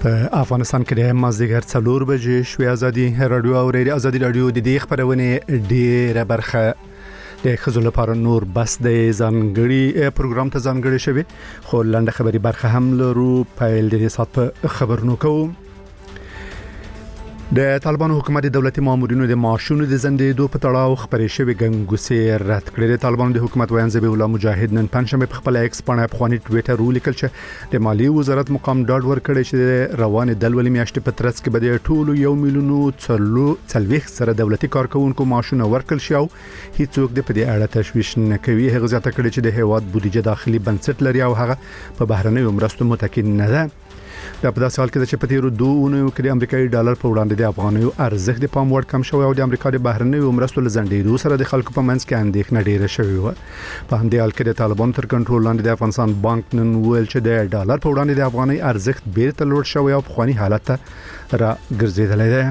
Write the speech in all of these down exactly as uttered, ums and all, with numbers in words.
په افغانستان کې د مازدیګر څلور بجې شوې ازادي رادیو او ریډیو ازادي رادیو د دې خبرونه ډیره برخه د خزو لپاره نور بس د ځانګړي پروګرام ته ځانګړي شوی خو لنډه خبري برخه هم لرو پیل د سات په خبرونو کوو. د طالبانو حکومت د دولتي مامورینو د معاشونو د زندېدو په تړاو خبرې شوې ګنګوسې رد کړې. د طالبانو د حکومت ویان زبیح الله مجاهد نن پنځمه په خپل ایکس باندې افغاني ټویټر ولیکل چې د مالی وزارت مقام ډاډ ورکړی چې روان د ولې میاشتې په ترڅ کې به د ټولو یو میلیون څلو څلويخ سره دولتي کارکونکو معاشونه ورکړل شي او هیڅوک د په دې اړه تشویش نه کوي. هغه ځکه کړي چې د هیواد بودیجه داخلي بنسټ لري او هغه په بهرنیو مرستو متکی نه ده. دا په داسې حال کې چې په تیرو دوه اونیو کې د امریکایي ډالر په وړاندې د افغانیو ارزښت د پام وړ کم شوی او د امریکا د بهرنیو مرستو لزندېدو سره د خلکو په منځ کې اندېښنه ډیره شوې و. په همدې حال کې د طالبان تر کنټرول لاندې د افغانستان بانک نن ویل چې د ډالر په وړاندې د افغاني ارزښت بیرته لوړ شوی او په خواني حالت را ګرځیدلی دی.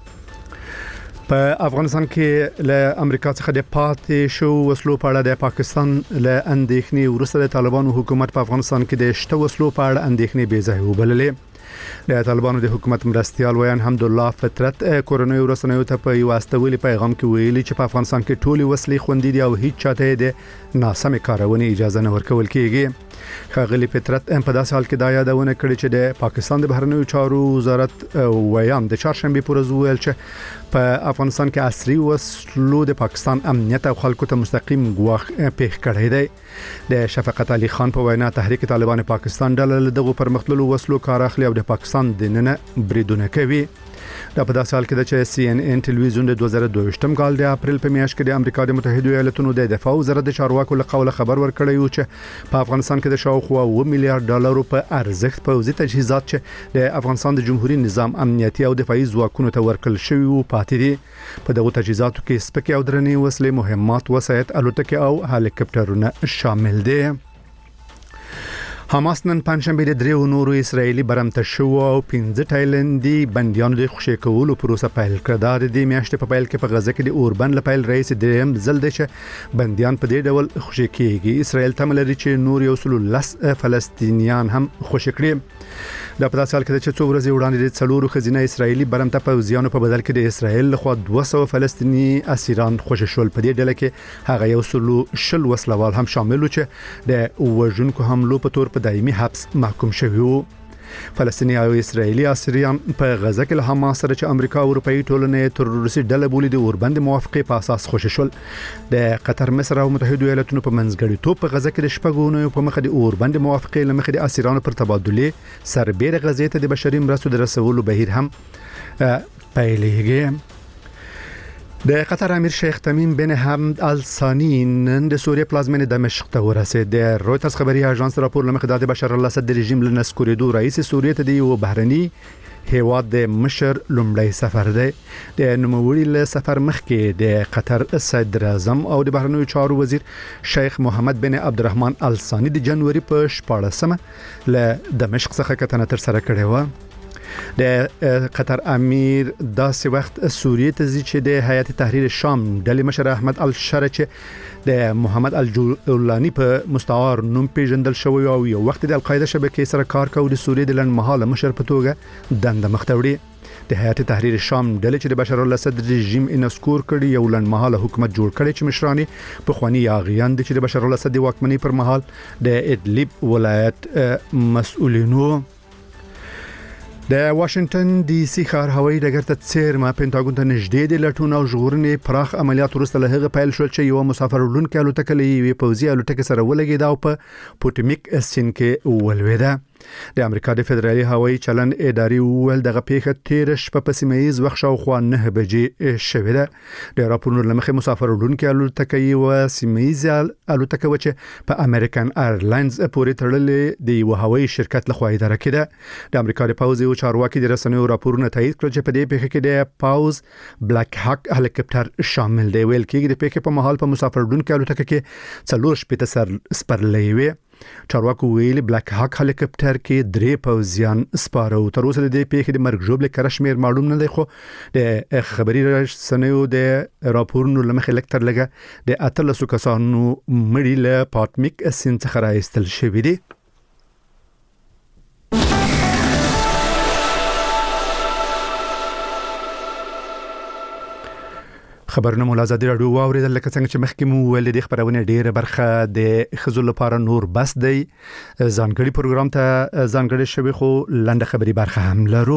په افغانستان کې له امریکا څخه د پاتې شو وسلو په اړه د پاکستان له اندېښنې وروسته د طالبانو حکومت په افغانستان کې د شته وسلو په اړه اندېښنې بې ځای وبللې. د طالبانو د حکومت مرستيال ویان حمدالله فطرت کورونی ورسنیو ته په یو استویلي پیغام کې ویلي چې په افغانستان کې ټولي وسلې خوندې دي او هیڅ چاته د ناسمه کارونې اجازه نه ورکول کیږي. خاغلی فطرت په داسې حال کې دا یادونه کړې چې د پاکستان د بهرنیو چارو وزارت ویان د چهارشنبه پر ورځ ویل چې په افغانستان کې عصري وسلو د پاکستان امنیت او خلکو ته مستقیم ګواښ پیښ کړی دی. د شفقت علي خان په وینا تحریک طالبان پاکستان ډله دغه پرمختللو وسلو کار اخلي او د پاکستان د نن بریدونه کوي. دا په داسې حال کې چې سی ان ان ټلویزیون د دوه زره دوه کال د اپریل په میاشت کې د امریکا د متحده ایالاتونو د دفاع وزارت د چارواکو له قوله خبر ورکړی و چې په افغانستان کې د شاوخوا اوه میلیارډ ډالر په ارزښت پوځي تجهیزات چې د افغانستان د جمهوریت نظام امنیتي او دفاعي ځواکونو ته ورکړل شوی وو پاتې دي. په دغه تجهیزاتو کې سپکې او درنې وسلې، مهمات، وسایط، الوتکې او هلیکاپټرونه شامل دي. حماس نن پنځمبه د دریو نورو اسرایلی برمته شو او پنځه تایلندي بنديانو د خوشی کولو پروسه پیل کړه. د دې میاشتې په پیل کې په غزه کې د اوربن لپاره رئیس دریم ځل د چې بنديان په دې ډول خوشی کیږي. اسرائیل تمل لري چې نور یو سلو لس فلسطینیان هم خوشی کړي. دا په داسې حال کې چې څو ورځې وړاندې د څلورو خزینه اسرایلی برمته پوځیانو په بدل کې د اسرائیل لخوا دوه سوه فلسطینی اسیران خوشی شول. په دې ډله کې هغه یو سلو شل وسلوال هم شامل و چې د وژونکو حملو په تور په دایمي حبس محکوم شوی وو. فلسطینی او اسرایلی اسیران په غزه کې له حماس سره چې امریکا او اروپאי ټولنې تروریستي ډله بولي د اوربند موافقه په اساس خوشی شول. د قطر، مصر او متحده ایالاتونو په منځګړی توپ په غزه کې د شپږونو په مخ د اوربند موافقه لمخې د اسیرانو پر تبادله سربېره غزې ته د بشري مرستو د رسولو بهیر هم پیلېږي. د قطر امیر شیخ تمیم بن حمد ال ثانی نن د سوریه پلازمینه دمشق ته ورسید. د رویترز خبري اژانس راپور لمخې د بشار الاسد د رژیم لنسکوریدو رئیس سوریه ته دی او بهرني هیواد د مشر لومړی سفر دی. د نوموړي له سفر مخکې د قطر صدر اعظم او د بهرنیو چارو وزیر شیخ محمد بن عبدالرحمن ال ثانی د جنوري په شپاړسمه له دمشق څخه کتنه تر سره کړې و. د قطر امیر داسې وخت سوریه ته ځي چې د هیئت تحریر شام ډلې مشر احمد الشرع چې د محمد الجولانی په مستعار نوم پیژندل شوی او یو وخت د القاعده شبکې سره کار کوي د سوریه د لنډمهاله مشر په توګه دنده مخ ته وړي. د هیئت تحریر شام ډلې چې د بشار الاسد رژیم انسکور کړي یو لنډمهاله حکومت جوړ کړي چې مشرانی په خواني یاغیان دي چې د بشار الاسد د واکمنۍ پر مهال د ادلب ولایت مسؤلینو. د واشنگټن ډي سي ښار هوایي ډګر ته څیرمه پینټاګون ته نږدې د لټون او ژغورنې پراخ عملیات وروسته له هغه پیل شول چې یو مسافر وړونکی الوتکه له یوې پوځي الوتکې سره ولګېده او په پوټمیک سین کې ولوېده. د امریکا د فدرالي هوایي چلند اداري ویل دغه پیښه تیر شپه په سیمه ییز وخت شاوخوا نه بجې شوې ده. د راپورونو لمخې مسافر وړونکی الوتکه یو سیمه ییز الوتکه و چې په امریکن ایرلاینز پورې تړلې د یو هوایي شرکت لخوا اداره کېده. د امریکا د پوځ او چارواکي د رسنیو راپورونه تایید کړل چې په دې پیښه کې د پاوز بلیک هاک هلیکاپټر شامل دی. ویل کېږي د پیښې په مهال په مسافر وړونکی الوتکه کې څلور شپېته سر سپرلۍ وي. چارواکو ویلي بلیک هاک هلیکاپټر کې درې پوځیان سپاره او تر اوسه د دې پیښې د مرګ ژوبل کرشمیر معلوم نه دی. خو د خبري رسنیو د راپورونو لمخې لکتر لګه د اتلسو کسانو مړي له پاتمیک سین څخه راایستل شوی دي. خبرونه مولا ازادي راډیو واوریدل لکه څنګه چې مخکې مو ویل د خبرونه ډیره برخه د خزو لپاره نور بس دی ځانګړي پروګرام ته ځانګړي شوی خو لنډه خبري برخه هم لرو.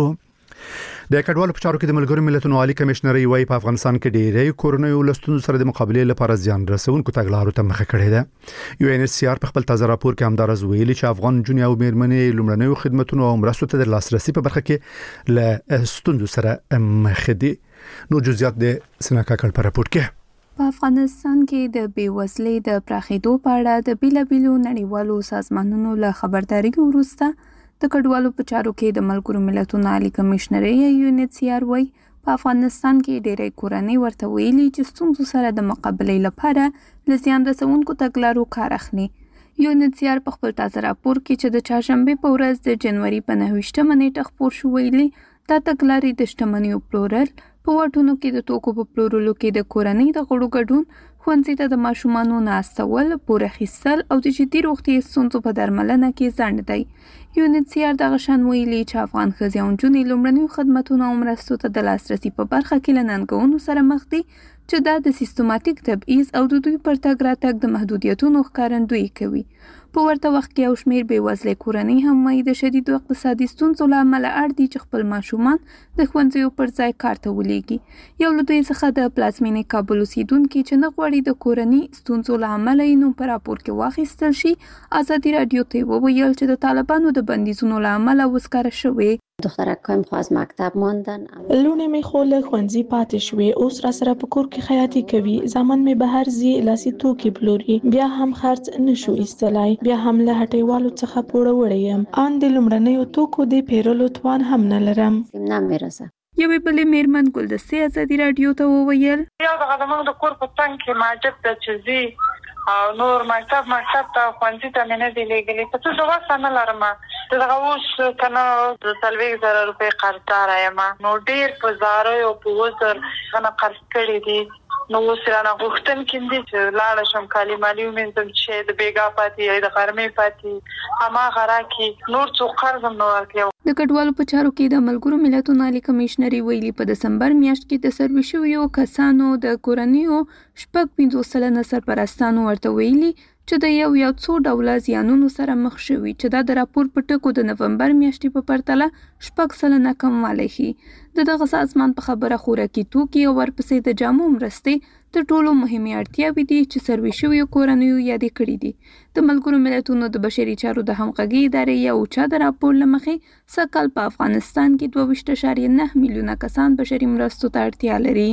د کډوالو په چارو کې د ملګرو ملتونو عالی کمشنر وی په افغانستان کې ډیرې کورونی ولستون سره د مقابله لپاره ځان رسونکو تګلارو ته مخه کړې ده. یو ان ایچ سی آر په خپل تازه راپور کې همدارز ویلي چې افغان جونې او میرمنې لومړنیو خدماتو او مرستو ته د لاسرسي په برخه کې له ستونزو سره مخ دي. نو جزئیات د سناکا کل پر راپور کې په افغانستان کې د بیوزلۍ د پراخېدو په اړه د بیلابیلو نړیوالو سازمانونو له خبرداري وروسته د کډوالو په چارو کې د ملګرو ملتونو عالی کمشنر یو ان ایچ سی آر وی په افغانستان کې ډېرې کورنۍ ورته ویلي چې ستونزو سره د مقابلې لپاره له زیان رسونکو تګلارو کار اخلي. یو ان ایچ سی آر په خپل تازه راپور کې چې د چهارشنبه په ورځ د جنوري په نهه ویشتمه نیټه خپور شو ویلي دا تګلارې د شتمنیو پلورل په واټونو کې د توکو په پلورلو کې د کورنۍ د غړو ګډون، ښوونځي ته د ماشومانو ناستول، پور اخیستل او د جدي روغتیايي ستونزو په درملنه کې ځنډ دی. یو ان ایچ سی آر دغه شان ویلي چې افغان ښځې او نجونې لومړنیو خدماتو او مرستو ته د لاسرسي په برخه کې له ننګونو سره مخ دي چې دا د سیستماتیک تبعیض او د دوی پر تګ راتګ د محدودیتونو ښکارندویي کوي. په ورته وخت کې یو شمېر بېوزلې کورنۍ هم وایي د شدیدو اقتصادي ستونزو له امله اړ دي چې خپل ماشومان د ښوونځیو پر ځای کار ته ولېږي. یو له دوی څخه د پلازمېنې کابل اوسېدونکي چې نه غواړي د کورني ستونزو له امله یې نوم په راپور کې واخیستل شي ازادي راډیو ته وویل چې د طالبانو د بندیزونو له امله وسکاره شوې. دخترکایم خو از مکتب ماندن. لونه می خو له ښوونځي پاتې شوې، اوس را سره په کور کې خیاطي کوي. زمون می بهر زی لاسي توکي پلوري، بیا هم خرڅ نشو ایستلای، بیا هم له هټیوالو څخه پوره وړیم. ان د لومړنیو توکو د پیرلو توان هم نه لرم. نه میرسه. یوې بلې میرمن ګلدستې ازادي راډیو ته وویل یو دغه زموږ د کور په څنګ کې معجب د چیزي او نور مکتب مکتب ته ښوونځي ته مې نه دي لېږلي. په څه وسه نه لرم. دغه اوس کنه د څلوېښت زره روپۍ قرضداره یم. نو ډېر په زاریو په وزر نه قرض کړي دي. نو اوس رانه غوښتونکي دي چې لاړه شم کالي مالي ومینځم چې د بېګا پاتې یا د غرمې پاتې هماغه راکړي. نور څو قرض هم نه ورکوي. د کډوالو په چارو کې د ملګرو ملتونو عالی کمشنر ویلي په دسمبر میاشت کې د سروي شویو کسانو د کورنیو شپږ پنځوس سلنه سرپرستانو ورته ویلي چې د یو یا څو ډوله زیانونو سره مخ شوي چې دا د راپور په ټکو د نومبر میاشتې په پرتله شپږ سلنه کموالی ښيي. د دغه سازمان په خبره خوراکي توکي او ورپسې د جامو مرستې تر ټولو مهمې اړتیاوې دي چې سروي شویو کورنیو یادې کړي دي. د ملګرو ملتونو د بشري چارو د همغږي ادارې یا اوچا د راپور له مخې سږ کال په افغانستان کې دوه ویشت اعشاریه نه میلیونه کسان بشري مرستو ته اړتیا لري.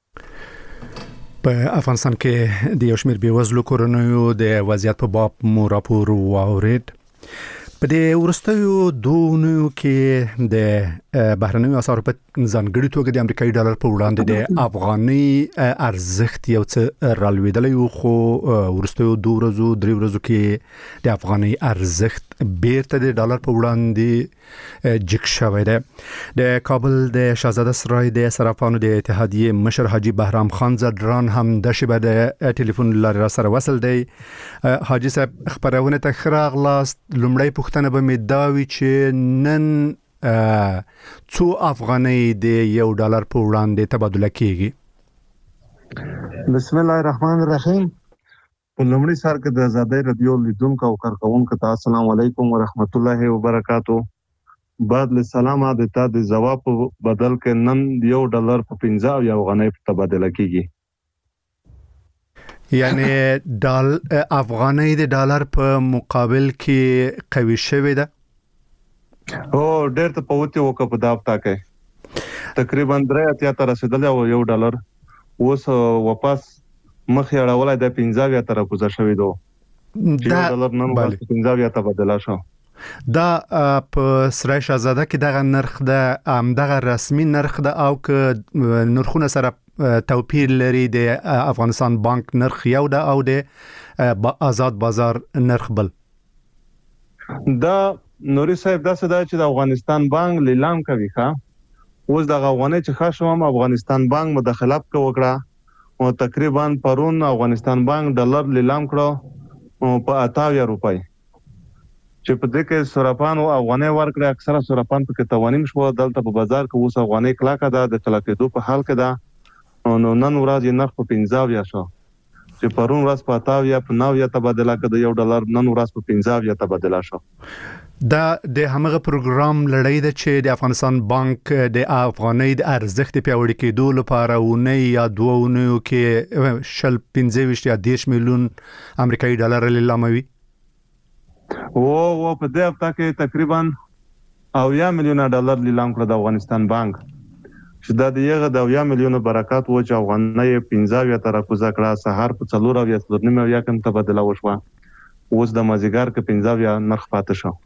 په افغانستان کې د یو شمېر بېوزلو کورنیو د وضعیت په باب مو راپور واورید. په دې وروستیو دوه کې د بهرنیو اسعارو په ځانګړي توګه د امریکایي ډالر په وړاندې د افغاني ارزښت یو څه رالوېدلی و، خو وروستیو دوه ورځو درې ورځو کې د افغاني ارزښت بیرته د ډالر په وړاندې جګ شوی دی. د کابل د شاهزاده سرای د صرافانو د اتحادیې مشر حاجي بهرام خان زدران هم د شبه د ټلیفون لارې را سره وصل دی. حاجي صاحب خبرونه ته ښه راغلاست. لومړی پوښتنه به مې دا وي چې نن څو افغانۍ د یو ډالر په وړاندې تبادله کیږي؟ بسم الله الرحمن الرحیم. په لومړي سر کې د آزادۍ رادیو لیدونکو او کارکونکو ته السلام علیکم ورحمت الله وبرکاتو. بعد له سلام د تا د جواب په بدل کې نن یو ډالر په پنځه او یو افغانۍ په تبادله کیږي. یعنی ډال افغانۍ د ډالر په مقابل کې قوي شوې ده. او ډېر ته پوتې وکړه په دا هفته کې تقریبا درې اتیا ته رسیدلی او یو ډالر اوس واپس مخې اړولی د پنځه اویا ته راکوزه شوی دی. یو ډالر نن ورځ پنځه اویا ته بدله شو. دا په سرای شاهزاده کې دغه نرخ ده، همدغه رسمي نرخ ده او که نرخونه سره توپیر لري؟ د افغانستان بانک نرخ یو ده او د آزاد بازار نرخ بل؟ دا نوري صاحب داسې ده چې د افغانستان بانک لیلام کوي. ښه اوس د افغانۍ چې ښه شوم افغانستان بانک مداخلت وکړه او تقریبا پرون افغانستان بانک ډالر لیلام کړو په اتاویا روپۍ چې په دې کې صرافان او افغانۍ ورکړه. اکثره صرافان په کې توانیم شو. دلته په بازار کې اوس افغانۍ کلاکه ده، د کلاکېدو په حال کې ده نو نن ورځ یې نرخ په پنځه اویا شو چې پرون ورځ په اته اویا په نو اویا تبادله کړه یو ډالر نن ورځ په پنځه اویا تبادله شو. دا د همغه پروګرام لړۍ ده چې د افغانستان بانک د افغانۍ د ارزښت پیاوړي کېدو لپاره ونه یا دوه ونیو کې شل پنځه ویشت یا دېرش میلیون امریکایي ډالر لیلاموي. او او په دې هفته کې تقریبا اویا میلیونه ډالر لیلام کړ د افغانستان بانک چې دا دغه د اویا میلیونه برکات و چې افغانۍ پنځه اویا تر کوزه کړه سهار په څلور اویا څلور نیمه اویا کم تبادله وشوه اوس د مازیګر کې پنځه اویا نرخ پاتې شو.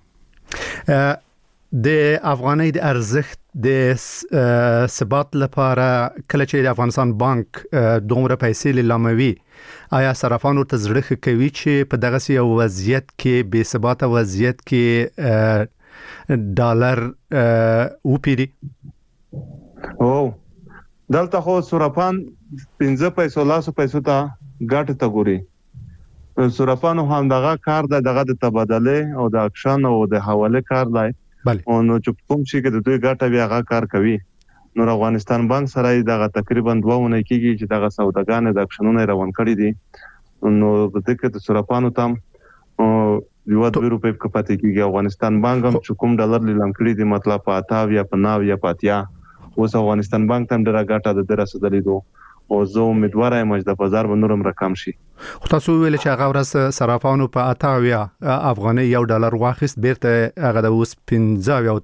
د افغانۍ د ارزښت د ثبات لپاره کله چې د افغانستان بانک دومره پیسې لیلاموي آیا صرافانو ته زړه کوي چې په دغه یو وضعیت کې بې ثبات وضعیت کې ډالر وپیری؟ او دلته خو صرافان پنځه پیسو لاسو پیسو ته ګټه ته ګوري. صرافانو هم دغه کار د دغه د تبادله او د اکشن او د حواله کار دی. او نو چې کوم شي کې د دوی ګټه بیا هغه کار کوي. نو افغانستان بانک سره دغه تقریبا دوه ونه کېږي چې دغه سوداګان د اکشنونو روان کړي دي. نو د دې کې د صرافانو تام یو دوه روپۍ په پاتې کېږي. افغانستان بانک هم چې کوم ډالر لیلام کړي دي مطلب په اته یا په نو یا په اتیا اوس افغانستان بانک تم ډیره ګټه د درسه دلیدو او زه امیدوار یم چې د بازار به نورم رقم شي. خو تاسو ویل چې هغه ورځ صرافانو په اته یا افغانۍ یو ډالر واخیست بیرته هغه د اوس پنځه یا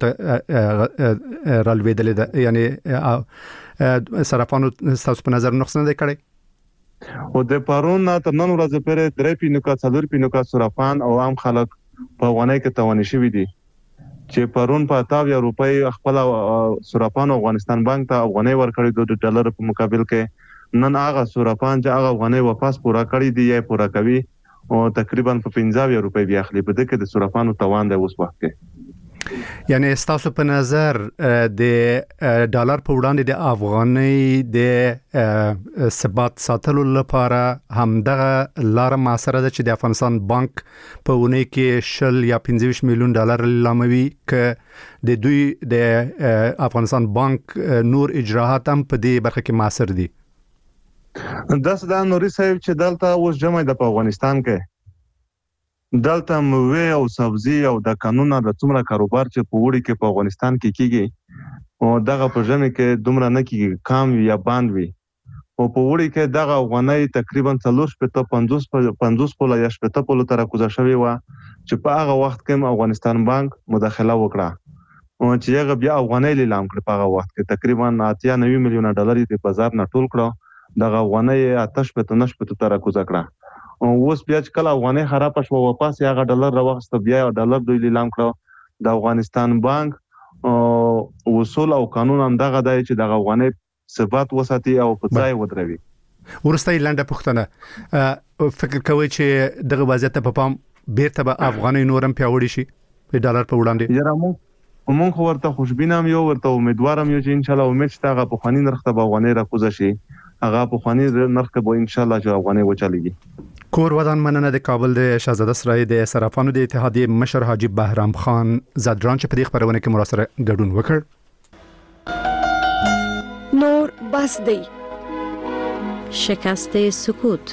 ته رالویدل ده یعنی صرافانو تاسو په نظر نقصان نه کړی؟ او د پرون تر نن ورځې پورې درې پینوکا څلور پینوکا صرافان او عام خلک په افغانۍ کې توانې شوي دي چې پرون په اته یا روپۍ خپل صرافان افغانستان بانک ته افغانۍ ورکړي د ډالر په مقابل کې نن هغه صرافان چې هغه افغانۍ واپس پورا کړی دی یا پورا کوي او تقریبا په پنځه روپۍ بیا اخلي. په دې کې د صرافانو توان دی اوس وخت کې. یعنی تاسو په نظر د ډالر په وړاندې د افغانۍ د ثبات ساتلو لپاره همدغه لار معاصره ده چې د افغانستان بانک په ونه کې شل یا پنځه ویشت میلیون ډالر لیلاموي ک د دوی د افغانستان بانک نور اجراءات هم په دې برخه کې معاصر دي. داس دا نوري صاحب چې دلته اوس جمع د افغانستان کې دلته موي او سبزي او د قانون د څومره کاروبار چې په وړي کې په افغانستان کې کیږي او دغه په جمع کې دومره نه کیږي کام یا باند وي او په وړي کې دغه افغانۍ تقریبا څلور شپږ پنځوس پنځوس په یا شپږ په تر کوزه شوی و چې په هغه وخت کې افغانستان بانک مداخله وکړه او چې هغه بیا افغانۍ لیلام کړ. په هغه وخت کې تقریبا اته نوي میلیونه ډالر د بازار نه ټول کړو دغه افغانۍ آتش په تنش په تر کوزه کړه او اوس بیا چې کله افغانۍ خراب شو واپس هغه ډالر راوخسته بیا ډالر دوی لیلام کړو. د افغانستان بانک اصول او قانون هم دغه دی چې دغه افغانۍ ثبات وساتي او په ځای ودروي. ورسته لنډه پوښتنه فکر کوي چې دغه وضعیت په پام بیرته به افغانۍ نورم پیاوړی شي د ډالر په وړاندې؟ یاره مونږ مونږ ورته خوشبینه یو ورته امیدوارم یو چې ان شاء الله امید شته هغه په خاني نرخ ته افغانۍ راکوزه شي هغه په خاني نرخ به ان شاء الله چې افغانۍ وچاليږي. کور ودان مننه د کابل د شاهزاده سرای د صرافانو د اتحادیه مشر حاجی بهرام خان زادران چې په دې خبرونه کې مراسره ګډون وکړ. نور بس دی شکست سکوت.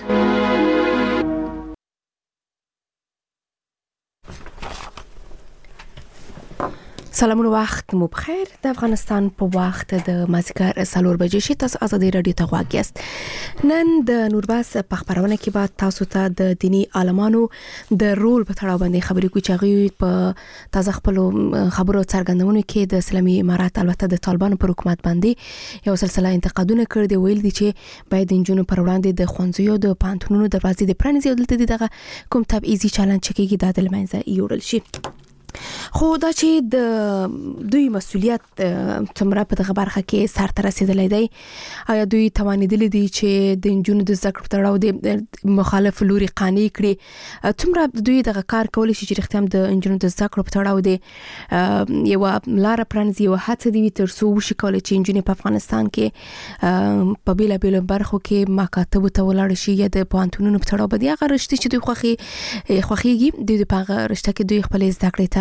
سلامونه وخت مو بخیر. د افغانستان په وخت د مازیګر څلور بجې شي تاسو ازادي رادیو ته غواړئ یاست. نن د نورباس په خبرونه کې بعد تاسو ته د دینی عالمانو د رول په تړاو باندې خبرې کوي چې هغه په تازه خپل خبرو څرګندونه کې د اسلامي امارات البته د طالبانو پر حکومت باندې یو سلسله انتقادونه کړي دي. ویل دي چې باید د جنونو پر وړاندې د خوانزیو د پانتونونو دروازې د پرانیزي او دلته دغه کوم تبعیضي چلند چې کېږي د لمنځه یوړل شي. خو دا چې د دوی مسؤلیت څومره په دغه برخه کې سر ته رسیدلې دی آیا دوی توانیدلې دي چې د جنونو د زده کړو تړاو د مخالف لوري قانع کړي څومره دوی دغه کار کولی شي چې رښتیا د جنونو د زده کړو په تړاو دی یو لار پرانیزي او هڅه دی تر څو وشي کولای چې جنونو په افغانستان کې په بیل بیل برخو کې مکاتب ته ولاړ شي یا د پانتونونو په تړاو باندې هغه رښتیا چې دوی خوخي خوخيږي د په هغه رښتیا کې دوی خپل زده کړې ته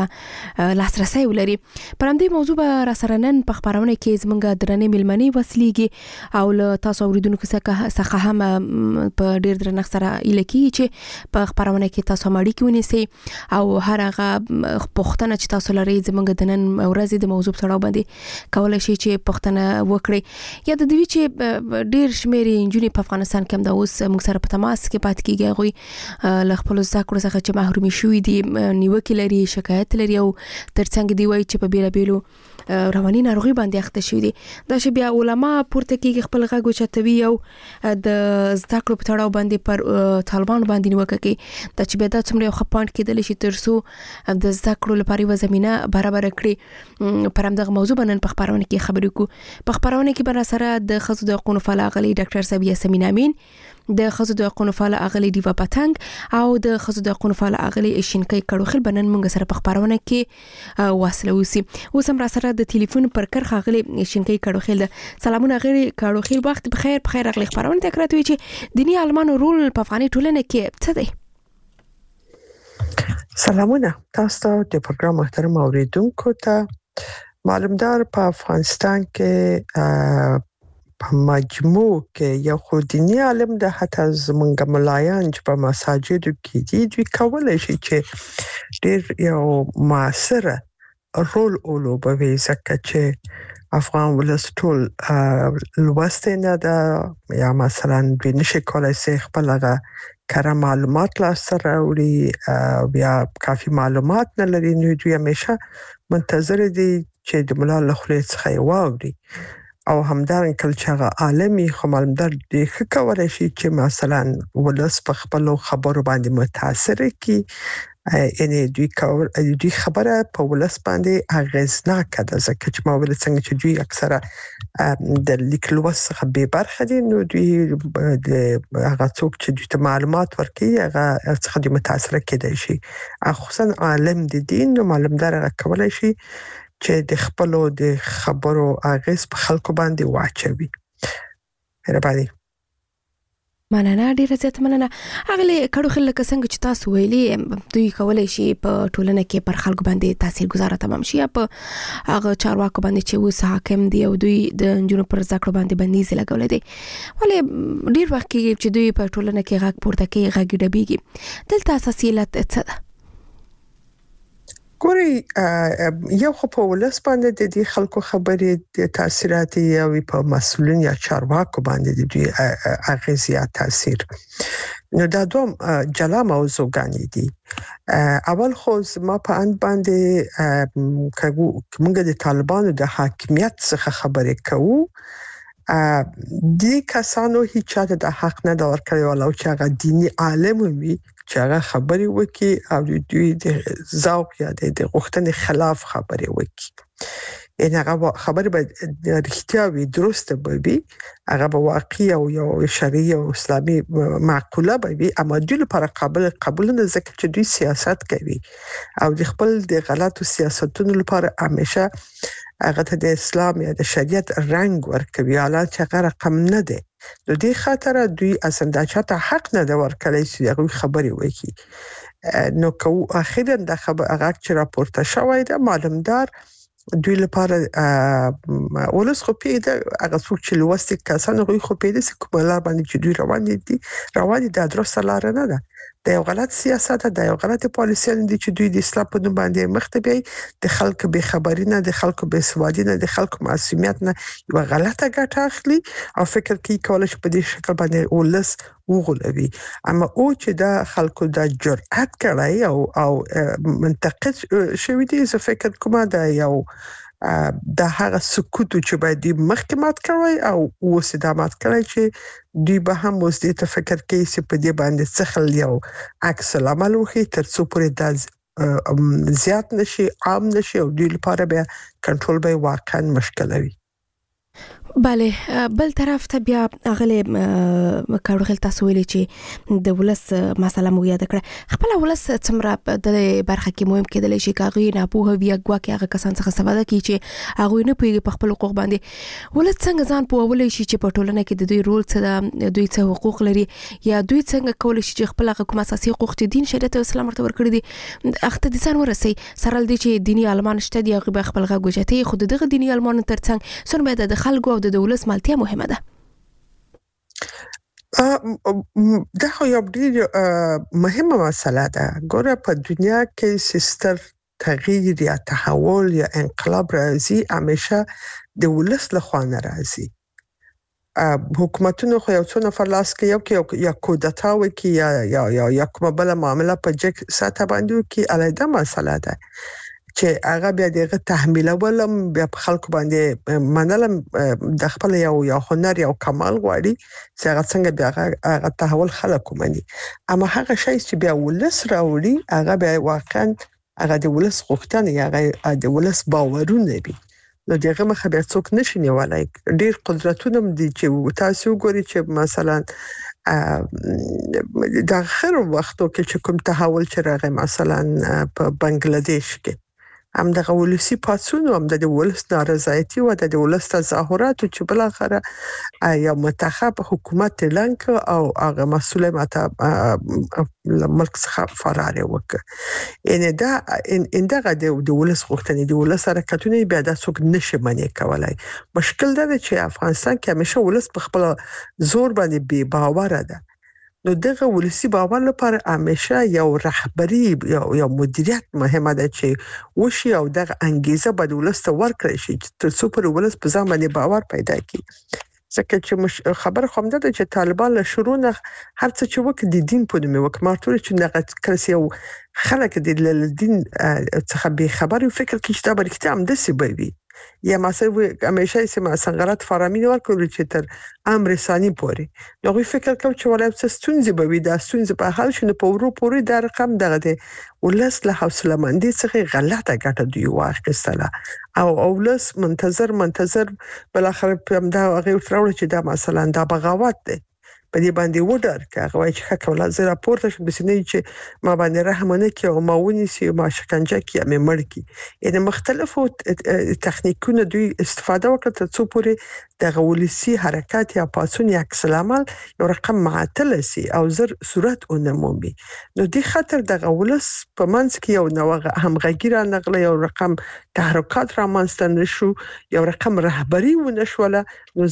ته لاسرسي ولري. پر همدې موضوع به را سره نن په خبرونه کې زمونږ درنې ملمنې وسلیږي او له تاسو اوریدونکو څخه هم په ډیر درنښت سره الکی چې په خبرونه کې تاسو ماړی کې ونیسي او هر هغه پوښتنه چې تاسو لري زمونږ د نن ورځې د موضوع سره باندې کولای شي چې پوښتنه وکړي یا د دوی چې ډیر شمیرې انجونې په افغانستان کې هم د اوس موږ سره په تماس کې پات کیږي غوي ل خپل ذکر څخه چې محرومي شوې دي نیوکې لري شکایت لري او ترڅنګ دی وایي چې په بیل بیلو رواني ناروغي باندې اخته شوې دي. دا چې بیا علما پورته کیږي خپل غږ چتوي او د ذکر په تړاو باندې پر طالبان باندې نیوکه کوي دا چې بیا د څومره خپاند کېدل شي ترسو د ذکر لپاره و زمينه برابر کړي. پر همدغه موضوع باندې په خبرونه کې خبرې کو. په خبرونه کې بر سره د خزو د حقوقو فعال اغلي ډاکټر سبیه سمین امین، د خزو د حقوقو فعال اغلي دیوا پتنګ او د خزو د حقوقو فعال اغلي شینکای کړوخل بنن موږ سره په خبرونه کې واصله وسی. اوس هم را سره د ټلیفون پر کرخه اغلي شینکای کړوخل. سلامونه اغلي کړوخل، وخت بخیر. بخیر اغلي خبرونه تکرار وی چې دینی عالمانو رول په افغاني ټولنه کې څه دی؟ سلامونه تاسو ته د پروګرام محترم اوریدونکو ته. معلومدار په افغانستان کې په مجموع کې یو خو دینی عالم د حتی زمونږ ملایان چې په مساجدو کې دي دوی کولای شي چې ډېر یو موثر رول ولوبوي ځکه چې افغان ولس ټول لوستي نه ده یا مثلا دوی نشي کولای شي خپل هغه کره معلومات لاسته راوړي بیا کافي معلومات نه لري نو دوی همیشه منتظر دي چې د ملا له خولې څخه یې واوري او همدارنګه کله چې هغه عالمي خو معلومدار دی ښه کولای شي چې مثلا ولس په خپلو خبرو باندې متاثر کړي. یعنی دوی کول دوی خبره په ولس باندې اغیزناکه ده ځکه چې ما ول څنګه چې دوی اکثره د لیکلو څخه به برخه دي نو دوی د هغه څوک چې دوی ته معلومات ورکړي هغه څخه دوی متاثر کېدای شي. خصوصا عالم د دین نو معلومدار هغه کولای شي چې د خپلو د خبرو اغیز په خلکو باندې واچوي. مهرباني. مننه، ډیره زیات مننه. اغلی کډو خلک څنګه چې تاسو ویلي دوی کولای شي په ټولنه کې پر خلکو باندې تاثیرګذار تمام شي په هغه چارواکو باندې چې وس حاکم دی او دوی د جنونو پر ذکر باندې بندیز لګولې دي. ولې ډیر وخت کې چې دوی په ټولنه کې غږ پورته کوي غږ ډبيږي دلته اساسي علت څه ده؟ ګوري یو خو په ولس باندې د دې خلکو خبرې د تاثیرات یا په مسؤلین یا چارواکو باندې د دې اغیز یا تاثیر نو دا دوم جلا موضوعګانی دي. اول خو ما په اند باندې کومه د طالبانو د حاکمیت څخه خبرې کوو دي کسانو هیڅ چاته د حق نه دا ورکړی ولو چې هغه دینی عالم وي چې هغه خبرې وکي او دوی د ذوق یا د غوښتنې خلاف خبرې وکي. ان هغه خبرې به رښتیا وي درسته به وي هغه به واقعي او یو شرعي او اسلامي معقوله به وي اما دوی لپاره قابل قبول نه ځکه چې دوی سیاست کوي او د خپل د غلطو سیاستونو لپاره همیشه هغه ته د اسلام یا د شریعت رنگ ورکوي حالات چې هغه رقم نه دی. د دې خاطر دوی اصلا چاته حق نه دی ورکړی چې هغه خبرې وکړي. نو کو اخیرا د خبر هغه چې راپورته شوی دا معلومدار دوی لپاره ولس خو پیدا هغه څوک چې لوستي کسان غوي خو پیدا چې کومه لار باندې چې دوی روان دي روان دي د درسته لار نه ده د یو غلط سیاست د یو غلط پالیسي دي چې دوی د اسلام په نوم باندې مخته بي د خلکو به خبري نه د خلکو به سوادي نه د خلکو معصومیت نه یو غلطه ګټه اخلي او فکر کوي کولای شي په دې شکل باندې ولس وغولوي. اما او چې د خلکو د جرأت کړای او او منتقد شوی دي زه فکر کوم دا یو د هغه سکوت چې باید محکمات کوي او وسیدامات کوي چې دوی به هم اوس دې ته فکر کوي چې په دې باندې څخه یو عکس العمل وکړي تر څو پورې د زیات نشي عام نشي او دوی لپاره به کنټرول به واقعا مشکل وي. بله بل طرف ته بیا اغله کاروغل تاسو ویلي چې د ولس مسله مو یاد کړه خپل ولس څومره د برخه کې مهم کېدل شي کاغي نه په هویه غواکي هغه کسان څخه استفاده کوي چې هغه نه پیږي په خپل حقوق باندې ولس څنګه ځان په ولې شي چې په ټولنه کې د دوی رول څه ده دوی څه حقوق لري یا دوی څنګه کول شي چې خپل حقوق اساسي حقوق چې دین شریعت او اسلام ورته ورکړي دي اخته دي ځان ورسي سره دي چې دینی عالمان شته دي هغه خپل غوښتي خود دغه دینی عالمان ترڅنګ سن به د خلکو د دولت مالتیا مهمه ده دا خو یو ډیر مهمه مسله ده ګوره په دنیا کې سیستر تغییر یا تحول یا انقلاب راځي همیشه د ولس له خوا نه راځي حکومتونو خو یو څو نفر لاس کې یو کې یا کودتا وکي یا یا یا کومه بل معاملې په جګ ساته باندې کې علیده مسله ده چې هغه بیا دغه تحمیل ولم بیا په خلکو باندې منلم د خپل یو یو هنر یو کمال غواړي چې هغه څنګه بیا هغه تحول خلکو مني اما هغه شی چې بیا ولس راوړي هغه بیا واقعا هغه د ولس غوښتنه هغه د ولس باورونه وي نو دغه مخه بیا څوک نشي نیولای ډیر قدرتونه دي چې تاسو ګوري چې مثلا د اخر وختو کې چې کوم تحول چې راغی مثلا په بنگلاديش کې هم د ولسی پاتسونو هم د ولس نارضایتي او د ولس تظاهرات چې بل اخره یا منتخب حکومت لنک او هغه مسؤل ماته ملک څخه فرار وکړ یعنی دا ان دغه د ولس غوښتنې د ولس حرکتونه بیا د څوک نشي منې کولای مشکل دا چې افغانستان کې همیشه ولس په خپل زور باندې بي باور ده نو دغه ولسی باور لپاره همیشه یو رهبری یو یو مدیریت مهمه ده چې وشي او دغه انګیزه به ولست ورکړي شي چې سپر ولس په ځان باندې باور پیدا کړي ځکه چې خبر خوم ده چې طالبان له شروع نه هر څه چې وک د دین په نوم وک مارتور چې دغه کړي یو خلک د دین څخه به خبري فکر کې چې دا برکته هم د سی بي یا مثلا همیشه سم سنگرات فرامین ورکول چې تر امر ثاني پوري نو فکر کوم چې ولای څه ستونزې به وي دا ستونزې په حل شنه په ورو پوري د رقم دغه دی ولس له حوصله مندي څخه غلطه ګټه دی واخیستله او اولس منتظر منتظر بل اخر په دا هغه وترول چې دا مثلا دا بغاوت دی په دې باندې وډر کاغه وای چې خکوله زه راپورته شم بسنه چې ما باندې رحمانه کې او ما ونی سي ما شکنجه کې مې مړ کی یعنی مختلفو تخنیکونو دوی استفاده وکړه تر څو پورې د غولسي حرکت یا پاسون یا عکس العمل یو رقم معطل سي او زر صورت اونمومي نو دې خاطر د غولس په منځ کې یو نوغه همغږی را نغله یو رقم تحرکات را منستن شو یو رقم رهبری ونشوله نو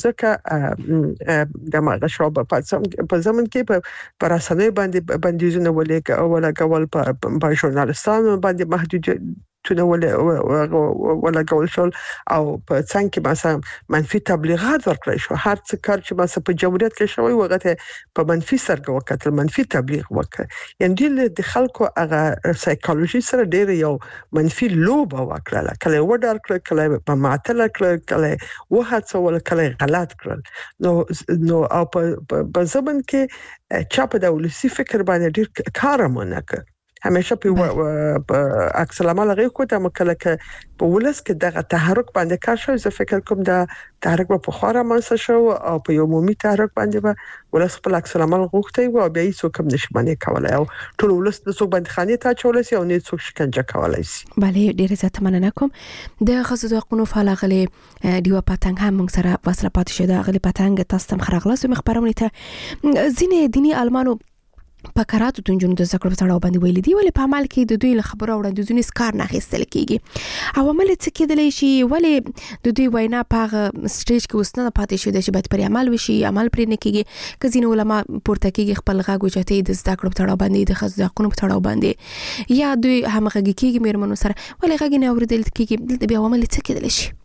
ځکه د ماغه شوب په په زمون کې په پراسنۍ باندې بندیزونه ولې ولا کول په ژورنالستانو باندې محدود تونه ولا ولا کول شول او په څنګه کې مثلا منفي تبلیغات ورکړل شو هر څه کار چې مثلا په جمهوریت کې شوی وغته په منفي سرګه وکړل منفي تبلیغ وکړ یعنی د خلکو هغه سایکولوژي سره ډېر یو منفي لوب وکړل کله وډار کړ کله په معطل کړ کله وهڅول کله غلط کړل نو نو او په ځبن کې چا په د ولسی فکر باندې ډېر کار مونږ کړ همیشه په عکس العمل غي کوته مکلکه په ولس کې دغه تحرک باندې کار شو زه فکر کوم دا تحرک په خورا منسه شو او په یو عمومي تحرک باندې به ولس په عکس العمل غوښتي او بیا یې څوک هم نشمنه کولای او ټول ولس د څوک باندې خاني ته چولای سي او نه څوک شکنجه کولای سي بله ډیره زیاته مننه کوم د خصوصي حقوقو فعالغلي دیو پاتنګ هم موږ سره وسله پات شه د غلي پاتنګ تاسو تم خرغلاس مخبرونه ته ځینې دینی المانو په کاراتو تونجونو د ذکر په تړاو باندې ویل دي ولې په عمل کې د دوی له خبرو وړاندیزونو سکار نه خېستل کیږي او عمل څه کېدلی شي ولې د دوی وینا په سټیج کې وسنه پاتې شو د چې باید پر عمل وشي عمل پرې نه کیږي کزین علما پورته کیږي خپل غاګو چته د ذکر په تړاو باندې د خصوصي حقوقو په تړاو باندې یا دوی همغږي کیږي میرمنو سره ولې غاګ نه اوریدل کیږي بیا عمل څه کېدلی شي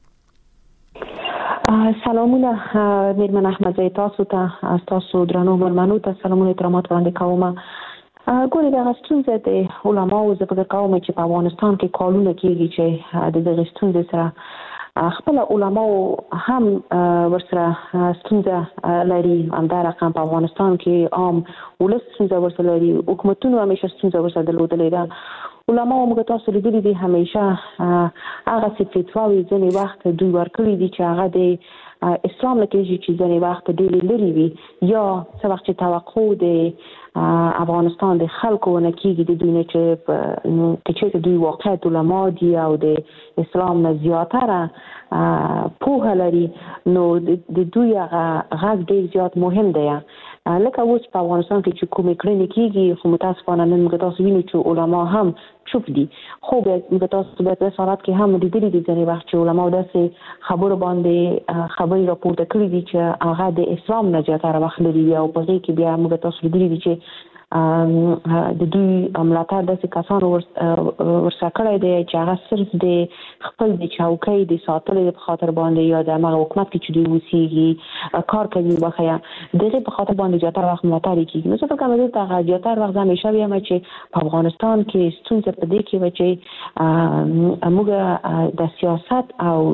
سلامونه میرمن احمدزی تاسو ته تاسو درنو ملمنو ته سلامونه احترامات وړاندې کوم ګورې دا ستونزه د علماو زه فکر کوم چې په افغانستان کې کالونه کېږي چې د دغه ستونزې سره خپل علماو هم ورسره ستونزه لري همدا رقم په افغانستان کې عام ولس ستونزه ورسره لري حکومتونو همیشه ستونزه ورسره درلودلې ده علما موږ تاسو لیدلي دي همیشه هغه څه فتواوي ځینې وخت دوی ورکړي دي چې هغه د اسلام له کېږي چې ځینې وخت ډېرې لرې وي یا څه وخت چې توقع د افغانستان د خلکو ونه کېږي د دوی نه چې چې دوی واقعیت علما دي او د اسلام نه زیاتره پوهه لري نو د دوی هغه غږ ډېر زیات مهم دی. لکه اوس په افغانستان کې چې کومې کړنې کېږي خو متاسفانه نن موږ تاسو وینو چې علما هم چوپ دي. خو موږ تاسو په دې حالت کې هم لیدلي دي ځینې وخت چې علما داسې خبرو باندې خبرې راپورته کړي دي چې هغه د اسلام نه زیاتره وخت لري او په هغې کې بیا موږ تاسو لیدلي دي چې د دوی ملاتړ داسې کسانو ورسره کړی دی چې هغه صرف د خپل د چوکۍ د ساتلو په خاطر باندې یا د هغه حکومت کې چې دوی اوسېږي کار کوي وبخیه د هغې په خاطر باندې زیاتره وخت ملاتړ یې کېږي. نو زه فکر کوم دلته هغه زیاتره وخت زه همیشه وایم چې په افغانستان کې ستونزه په دې کې وه چې موږ د سیاست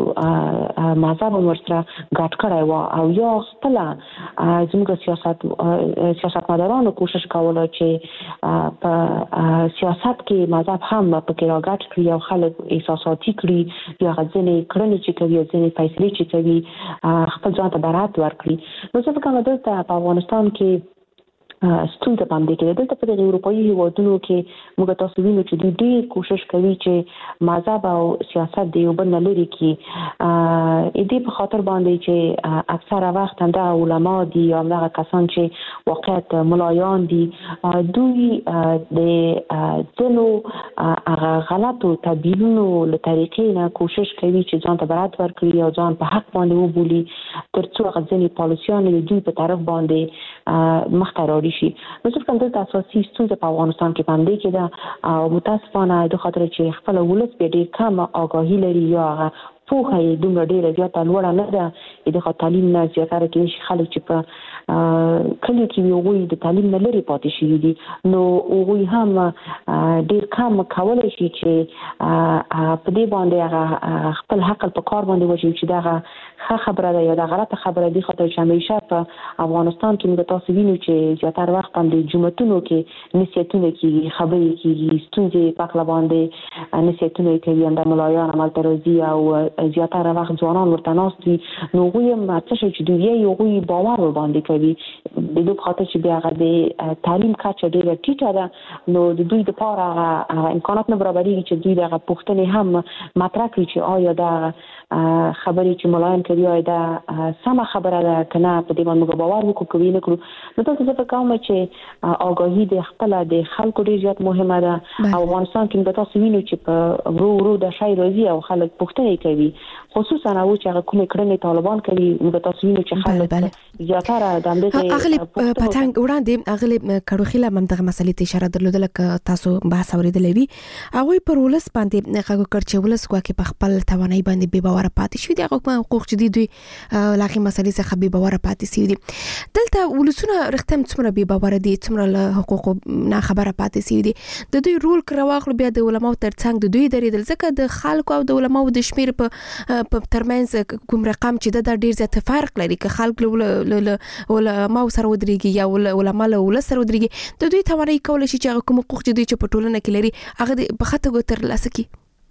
او مذهب ورسره ګډ کړی وه او یا خپله زموږ سیاست سیاستمدارانو کوشش کوله چې په سیاست کې مذهب هم پکې راګډ کړي او خلک احساساتي کړي یا ځینې کړنې چې کوي یا ځینې فیصلې چې کوي خپل ځان ته برات ورکړي. نو زه فکر کوم دلته په افغانستان کې ستونزه باندې کې دلته په دغه اروپایي هیوادونو کې موږ تاسو وینو چې دوی ډېر کوشش کوي چې مذهب او سیاست د یو بل نه لرې کړي. دې په خاطر باندې چې اکثره وخت همدا علما دي یا همدغه کسان چې واقعیت ملایان دي دوی د ځینو هغه غلطو تبدیلونو له طریقې نه کوشش کوي چې ځان ته برات ورکړي او ځان په حق باندې وبولي تر څو هغه ځینې پالیسیانې د دوی په طرف باندې مخته راوړي شي. نو څه کوم دلته اساسي ستونزه په افغانستان کې باندې کې ده او متاسفانه د خاطر چې خپل ولس به ډېر کم آگاهي لري یا پوهه یې دومره ډېره زیاته لوړه نه ده د خاطر تعلیم نه زیاتره کې خلک چې په کلیو کې هغوی د تعلیم نه لرې پاتې شوي دي نو هغوی هم ډېر کم کولی شي چې په دې باندې هغه خپل حق په کار باندې واچوي چې دغه ښه خبره ده یا د غلطه خبره دي خاطر چې همیشه په افغانستان کې موږ تاسو وینو چې زیاتره وخت هم د جوماتونو کې نصیحتونه کېږي خبرې کېږي ستونزې په هکله باندې نصیحتونه یې کوي همدا ملایان هملته راځي او زیاتره وخت ځوانان ورته ناست وي نو هغوی هم څه شی چې دوی یې هغوی باور ورباندې کوي د دوی په خاطر چې بیا هغه د تعلیم کچه ډېره ټیټه ده نو د دوی دپاره هغه امکانات نه برابرېږي چې دوی دغه پوښتنې هم مطرح کړي چې آیا دا خبرې چې ملایان کوي آیا دا سمه خبره ده که نه په دې باندې موږ باور وکړو که ویې نه کړو. نو تاسو زه فکر کوم چې آګاهي د خپله د خلکو ډېر زیات مهمه ده او افغانستان کې موږ تاسو وینو چې په ورو ورو دا شی راځي او خلک پوښتنې کوي خصوصا او چې هغه کومې کړنې طالبان کوي موږ تاسو وینو چې خلک زیاتره د همدغې اغلې پتنګ وړاندې اغلې کړوخیله هم دغه مسلې ته اشاره درلودله که تاسو بحث اورېدلی وي هغوی پر ولس باندې غږ وکړ چې ولس ګواکې په خپل توانایي باندې بې باوره پاتې شوي دي هغه حقوق چې دي دوی له هغې مسلې څخه بې باوره پاتې شوي دي. دلته ولسونه رښتیا هم څومره بې باوره دي څومره له حقوقو نه خبره پاتې شوي دي د دوی رول که راواخلو بیا د علماو تر څنګ د دوی درېدل ځکه د خلکو او د علماو د شمېر په ترمنځ کوم رقم چې ده دا ډېر زیات فرق لري که خلک له علماو سره ودرېږي یا علما له ولس سره ودرېږي د دوی توانایي کولی شي چې هغه کوم حقوق چې دوی چې په ټولنه کې لري هغه په ښه توګه ترلاسه کړي.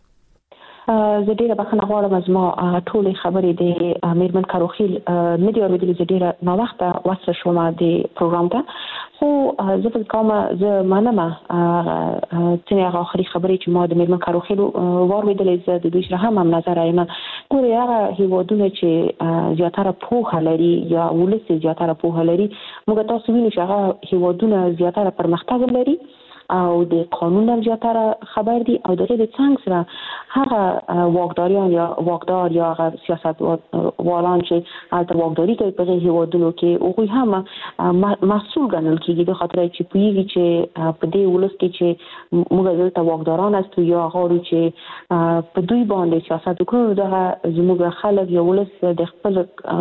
زه ډېره بخښنه غواړم زما ټولې خبرې د میرمن کروخیل نه دي اورېدلې زه ډېره ناوخته وصله شوم د پروګرام ته خو زه فکر کوم زه منمه ځینې هغه آخري خبرې چې ما د میرمن کروخیل واورېدلې زه د دوی سره هم هم نظر یم. ګورې هغه هیوادونه چې زیاتره پوهه لري یا ولس زیاتره پوهه لري موږ تاسو وینو چې هغه هیوادونه زیاتره پرمختګ لري او د قانون هم زیاتره خبر دي او د هغې د څنګ سره هغه واکداریان یا واکدار یا هغه سیاست والان چې هلته واکداري کوي په هغې هیوادونو کې هغوی هم مسؤول ګڼل کېږي د خاطر چې پوهېږي چې په دې ولس کې چې موږ دلته واکداران هستو یا غواړو چې په دوی باندې سیاست وکړو نو دغه زموږ خلک یا ولس د خپل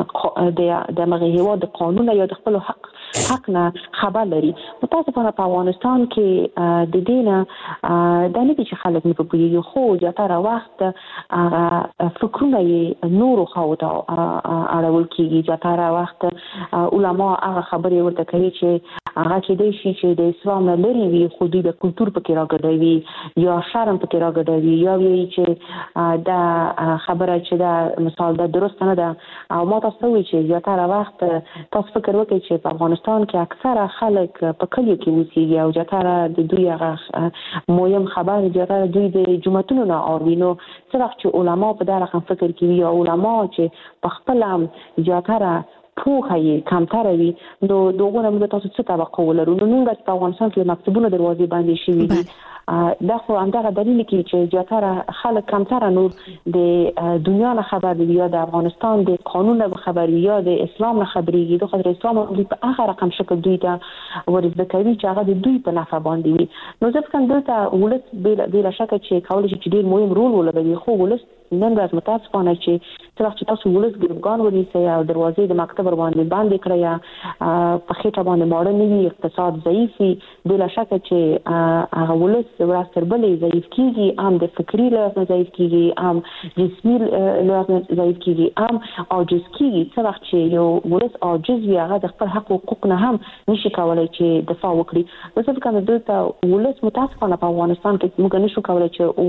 د همغې هیواد د قانون یا د خپلو حق حق نه خبر لري. متاسفانه په افغانستان کې د دې نه دا نه دي چې خلک نه پوهېږي خو زیاتره وخت فکرونه یې نورو خواو ته اړول کېږي. زیاتره وخت علما هغه خبرې ورته کوي چې هغه کې د شي چې د اسلام نه لري وي خو د کلچر پکې راګډوي یا شرم پکې راګډوي یا وی چې دا خبره چې دا مثال دا درست نه ده او ما تاسو وی چې زیاتره وخت تاسو فکر وکړئ چې په افغانستان کې اکثره خلک په کلیو کې اوسېږي او زیاتره د دوی هغه مهم خبر زیاتره دوی د جمعتونو نه اورینو څه وخت چې علما په دا رقم فکر کوي یا علما چې په خپل هم زیاتره پوهه یې کمتره وي نو دغه موږ تاسو څه توقع ولرو نو موږ په افغانستان کې مکتبونه دروازې باندې شوي دي دا خو همدغه دلیل کوي چې زیاتره خلک کمتره نور د دنیا نه خبر دي یا د افغانستان د قانون نه خبر یا د اسلام نه خبريږي د خاطر اسلام په هغه رقم شکل دوی ته ورزده کوي چې هغه د دوی په نفع باندې وي نو ځکه کوم دلته ولس بلا بلا شک چې کولای شي چې ډیر مهم رول ولوبوي خو ولس نن ورځ متاسفانه چې څه وخت چې تاسو ولس ګرګان ونیسئ او دروازې د مکتب باندې باندې کړئ په خېټه باندې ماړه نه وي اقتصاد ضعیف وي بلا شک چې هغه ولس ورځ تر بلې ضعیف کیږي هم د فکری لحاظ ضعیف کیږي هم جسمي لحاظ ضعیف کیږي هم عاجز کیږي څه وخت چې یو ولس عاجز وي هغه د خپل حق او حقوق نه هم نشي کولای چې دفاع وکړي نو څه کوم دلته ولس متاسفانه په افغانستان کې موږ نشو کولای چې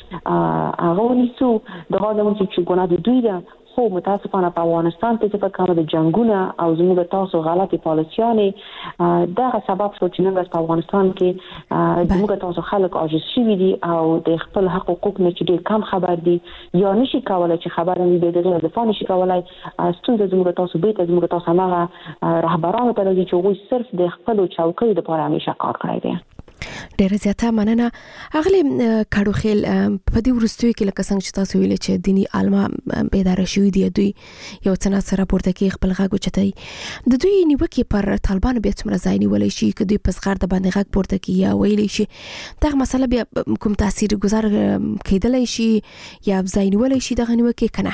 هغه هغه ونیسو دغه د موږ چې ګناه د دوی ده خو متاسفانه په افغانستان کې په کار د جنگونه او زموږ تاسو غلطي پالیسیانه دغه سبب شو چې نن په افغانستان کې زموږ تاسو خلک عاجز شوي دي او د خپل حق او حقوق نه چې ډېر کم خبر دي یا نشي کولای چې خبر نه دی دغه دفاع نشي کولای ستونزه زموږ تاسو به ته زموږ تاسو هغه رهبرانو ته لري چې هغوی صرف د خپل چوکۍ لپاره همیشه کار کړی دی ډیره زیاته مننه اغلی کډو خیل په دې ورستوي کې لکه څنګه چې تاسو ویل چې دینی عالمه اداره شوې دي دوی یو څنګه سره پورته کې خپل غږ چتای د دوی نیوکه پر طالبان به څومره ځای نیولای شي چې دوی پس غړ د باندې غږ پورته کې یا ویلی شي دا مسله به کوم تاثیر گذار کېدلای شي یا ځای نیولای شي دغه نیوکه کنه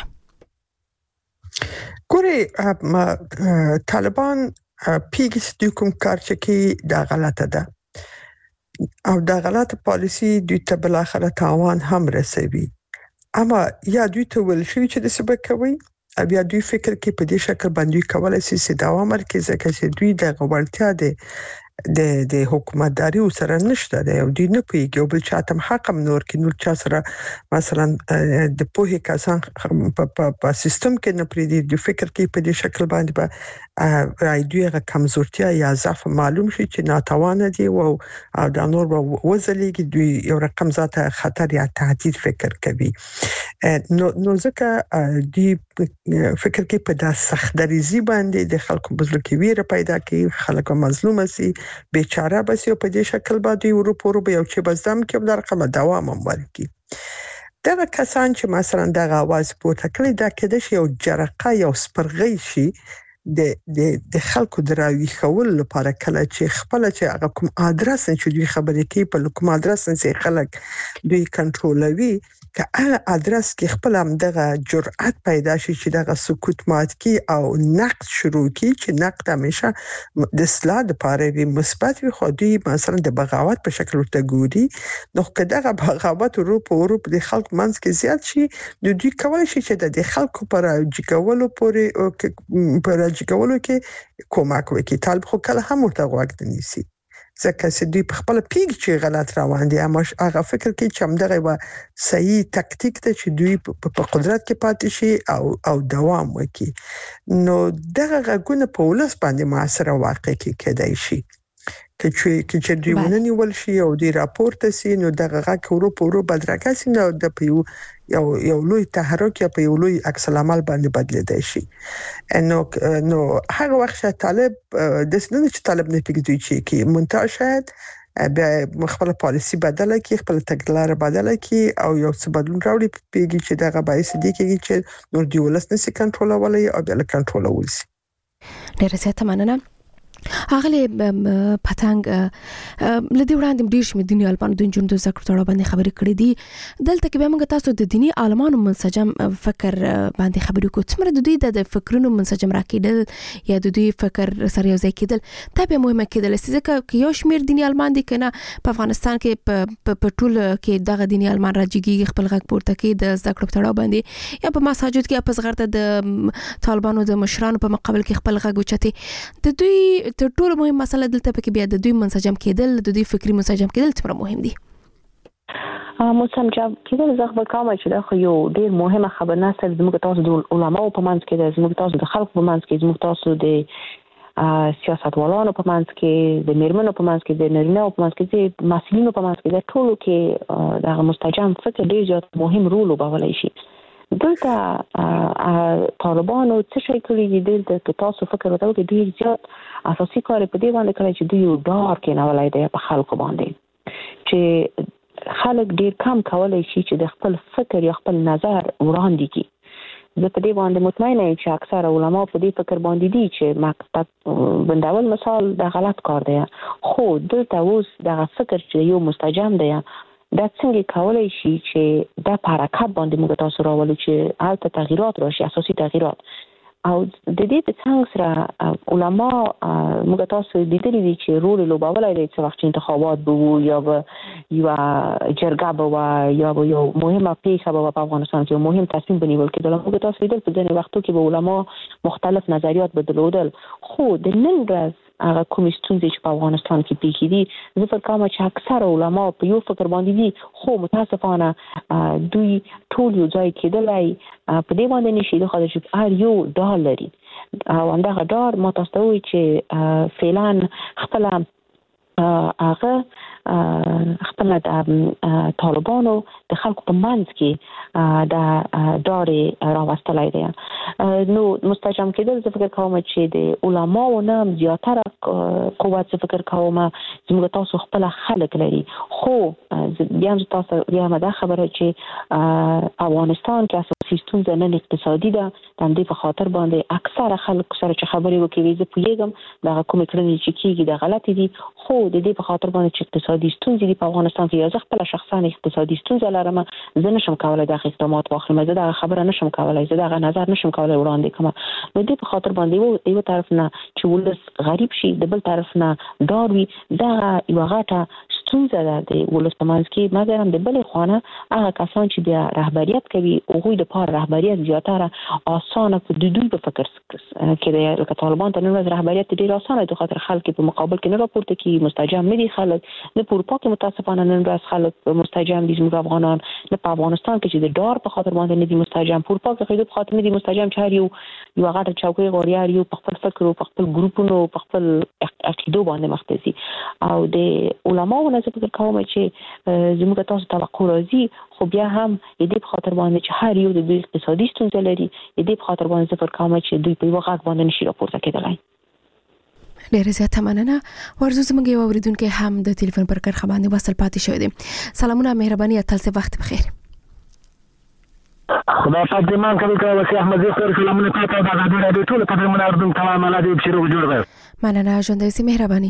ګوري طالبان پیګس د کوم کار چې دا غلطه ده او دا غلطه پالیسی دوی ته بل اخره تاوان هم رسوي اما یا دوی ته ول شي چې د سبب کوي او یا دوی فکر کې په دې شکل باندې کولای شي چې دا مرکز کې چې دوی د غوړتیا ده د د حکومتداري سره نشته دی او دوی نه پیږي او بل چاته حق هم نور کې نور چا سره مثلا د پوهې کسان په سیستم کې نه پریدي د فکر کې په دې شکل باندې به راي دوی غو کمزورتیا یا ضعف معلوم شي چې ناتوانه دي او دا نور به وزلېږي دوی یو رقم ذاته خطر یا تهدید فکر کوي نو نو ځکه دوی فکر کې په داس سختدریزي باندې د خلکو بزرګ کې ویره پیدا کوي خلک مظلوم سي بیچاره بس یو په دې شکل باندې ورو په یو چې بزدم کې د رقم دوام ورکړي دا کسان چې مثلا د غواز پورته کړی دا کېد شي یو جرقه یو سپرغی شي د د د خلکو دراوي خول لپاره کله چې خپل چې هغه کوم ادرس چې دوی خبرې کوي په کوم ادرس چې خلک دوی کنټرولوي که هغه ادرس کې خپل هم دغه جرأت پیدا شي چې دغه سکوت مات کی او نقد شروع کی چې نقد همیشه د اصلاح لپاره وي مثبت وي خو دوی مثلا د بغاوت په شکل ورته ګوري نو که دغه بغاوت ورو په ورو د خلک منځ کې زیات شي نو دوی کولای شي چې د خلکو پر جګولو پورې پر جګولو کې کومک وکړي طالب خو کله هم ورته غوږ نیسي ځکه چې دوی په خپل پیګ چې غلط روان دي اما هغه فکر کوي چې همدغه و صحیح تکتیک ته چې دوی په قدرت کې پاتې شي او او دوام وکړي نو دغه غږونه په ولس باندې موثر واقع کېدای شي چې چې دوی ونني ول شي او دی راپورته سي نو دغه غږ ورو په ورو بدرګه سي نو د پیو یو یو لوی تحرک یا په یو لوی عکس العمل باندې بدلیدای شي نو نو هغه وخت چې طالب د سنن چې طالب نه پیږي چې کی منتها شاید به خپل پالیسی بدله کی خپل تګلارې بدله کی او یو څه بدلون راوړي پیږي چې دغه باعث دي کېږي چې نور دی ولس نشي کنټرولولای او بل کنټرولول شي ډېر زیاته مننه اغلی پتنګ لدی وړاندې ډیر شمه دیني عالمانو د جنونو ذکر تړه باندې خبرې کړې دي دلته کې به موږ تاسو د دیني عالمانو منسجم فکر باندې خبرې کوو څومره د دوی د فکرونو منسجم راکېدل یا د دوی فکر سره یو ځای کېدل ته به مهمه کېدل ځکه یو شمیر دیني عالمان دي کنه په افغانستان کې په ټول کې دغه دیني عالمان راځي خپل غږ پورته کوي د ذکر تړه باندې یا په مساجد کې په صغرته د طالبانو د مشرانو په مقابل کې خپل غږ اوچتي د دوی تر ټولو مهم مسله دلته پکې بیا د دوی منسجم کېدل د دوی فکری منسجم کېدل څومره مهم دي؟ منسجم کېدل زه خبر کوم چې دا خو یو ډیر مهمه خبر نه سره زموږ تاسو د علماو په منځ کې د زموږ تاسو د خلکو په منځ کې زموږ تاسو د سیاستوالانو په منځ کې د میرمنو په منځ کې د نارینه‌و په منځ کې د مسؤلینو په منځ کې د ټولو کې د مستجم فکر ډیر زیات مهم رول لوبولی شي. دلته طالبانو څه شي کړی دي دلته تاسو فکر وکړئ چې ډیر زیات اساسي کار په دې باندې کړی چې دوی یو ډار کې نه ولای دی په خلکو باندې چې خلک ډیر کم کولای شي چې د خپل فکر یا خپل نظر وړاندې کړي. زه په دې باندې مطمئنه یم چې اکثره علما په دې فکر باندې دي چې مکتب بندول مثال د غلط کار دی، خو دلته اوس دغه فکر چې یو مستجم دی دا څنګه کولای شي چې د حرکت باندې موږ تاسو راولو چې هلته تغییرات راشي، اساسي تغییرات. او د دې په څنګه سره علما موږ تاسو لیدلي دي چې رول لوبولای دي چې وخت انتخابات به یا به یو جرګه به یا به یو مهمه پیښه به په افغانستان کې مهم تصمیم بنیول کېدل. موږ تاسو لیدل په ځینې وختو کې به علما مختلف نظریات بدلودل، خو د نن ورځ هغه کوم ستونزې چې په افغانستان کې پیښې دي زه فکر کوم چې اکثره علما په یو فکر باندې دي، خو متاسفانه دوی ټول یو ځای کېدلای په دې باندې نشي د خاطر چې هر یو ډال لري او همدغه ډار ما تاسو ته وایي چې فعلا خپل هغه خپل د طالبانو د خلکو په منځ کې د ډارې راوستلی دی. نو مستجم کېدل زه فکر کوم چې د علماو نه زیاتره قوت زه فکر کوم زموږ تاسو خپل خلک لري، خو بیا هم تاسو بیا هم دا خبره چې افغانستان کې اساسي ستونزه نن اقتصادي ده، د همدې په خاطر باندې اکثره خلک سره چې خبرې وکړي زه پوهېږم دغه کومې کړنې چې کېږي د غلطې دي، خو د دې په خاطر باندې چې اقتصادي ستونزې دي په افغانستان کې یا زه خپله شخصا اقتصادي ستونزه لرم زه نشم کولی دغه اقدامات واخلم، زه دغه خبره نشم کولی، زه دغه نظر نشم کولی وړاندې کړم. نو دې په خاطر باندې یو طرف نه چې ولس غریب شي د بل طرف نه ډار وي، دغه یوه غټه ستونزه ده د ولس په منځ کې. مګر هم د بلې خوا نه هغه کسان چې بیا رهبریت کوي هغوی دپاره رهبریت زیاتره اسانه په د دوی په فکر کې دی، لکه طالبان ته نن ورځ رهبریت ډېر اسانه دی خاطر خلک په مقابل کې نه راپورته کېږي، مستجم نه دي خلک، نه په اروپا کې متاسفانه نن ورځ خلک مستجم دي زموږ افغانان، نه په افغانستان کې چې د ډار په خاطر باندې نه دي مستجم، په اروپا کې خو په خاطر نه دي مستجم چې هر یو یوه غټه چوکۍ غواړي، هر یو په خپل فکر او په خپل ګروپونو په خپل عقیدو باندې مخته ځي. او د علماو نه زه فکر کوم چې زموږ تاسو توقع راځي، خو بیا هم د دې په خاطر باندې چې هر یو د دوی اقتصادي ستونزه لري، د دې په خاطر باندې زه فکر کوم چې دوی په یوه غږ باندې نشي راپورته کېدلی. ډیره زیاته مننه. ورزو زموږ یو اوریدونکی هم د تلیفون پر کرښه باندې وصل پاتې شوی دی. سلامونه، مهرباني تل څه وخت بخیر. خدا پاک دې مان کوي که وسی احمد زه خیر سلامونه تاسو ته د ازادي راډیو ټول قدرمن اردن تمام الله دې بشیرو جوړ غو. مننه ژوندۍ سي، مهرباني.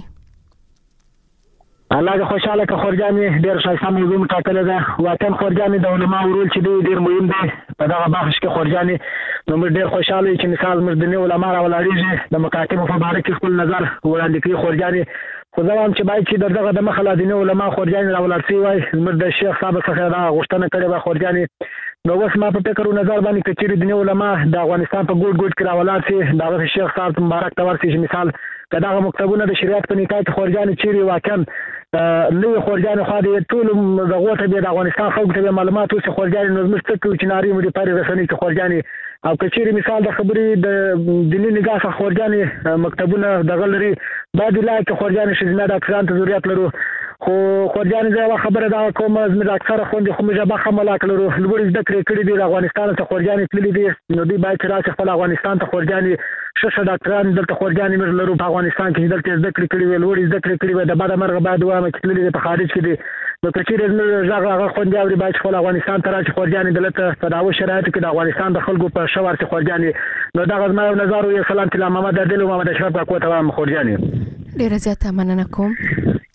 الله دې خوشاله که خورجانې ډېر ښایسته موضوع مو ټاکلې ده. واقعا خورجانې د علماو رول چې دی ډېر مهم دی په دغه بحث کې. خورجانې نو موږ ډېر خوشحاله یو چې مثال موږ د نوي علما راولاړېږي د مکاتبو په باره کې خپل نظر وړاندې کوي. خورجانې خو زه وایم چې باید چې د دغه د مخه لا د نوي علما خورجانې راولاړ شوي وای، زموږ د شیخ صاحب څخه دغه غوښتنه کړې وه خورجانې. نو اوس ما په فکر و نظر باندې که چېرې د نوي علما د افغانستان په ګوټ ګوټ کې راولاړ شي، د هغه شیخ صاحب مبارک ته ورسي چې مثال که دغه مکتبونه د شریعت په نکاح کې خورجانې چېرې واقعا نوې خورجانې خوا د ټولو دغو ته بیا د افغانستان خلکو ته بیا معلومات اوسي خورجانې نو زموږ څه کوي چې نارې مړې پارې رسنۍ کې خورجانې. او که چېرې مثال د خبرې د دیني نگاه څخه خورجانې مکتبونه دغه لري باید لا کې خورجانې ښځینه ډاکټرانو ته ضرورت لرو. خو خورجانې زه یوه خبره دغه کوم زموږ اکثره خویندې خو موږ به ښه ملاک لرو، لوړې زده کړې کړي دي، د افغانستان څخه خورجانې تللي دي، نو دوی باید چې راشي خپل افغانستان ته خورجانې ښه ښه ډاکټران دلته خورجانې موږ لرو په افغانستان کې چې دلته زده کړې کړي وي، لوړې زده کړې کړي وي، د بده مرغه باید ووایم چې تللي دي په خارج کې دي. نو که چېرې زموږ غږ هغه خویندې اوري باید چې خپل افغانستان ته راشي خورجانې دلته په دغو شرایطو کې د افغانستان د خلکو په ښه ورسي خورجانې. نو دغه زما یو نظر و. سلام تلا محمد عادل و محمد اشرف کاکو ته وایم خورجانې. ډېره زیاته مننه کوم.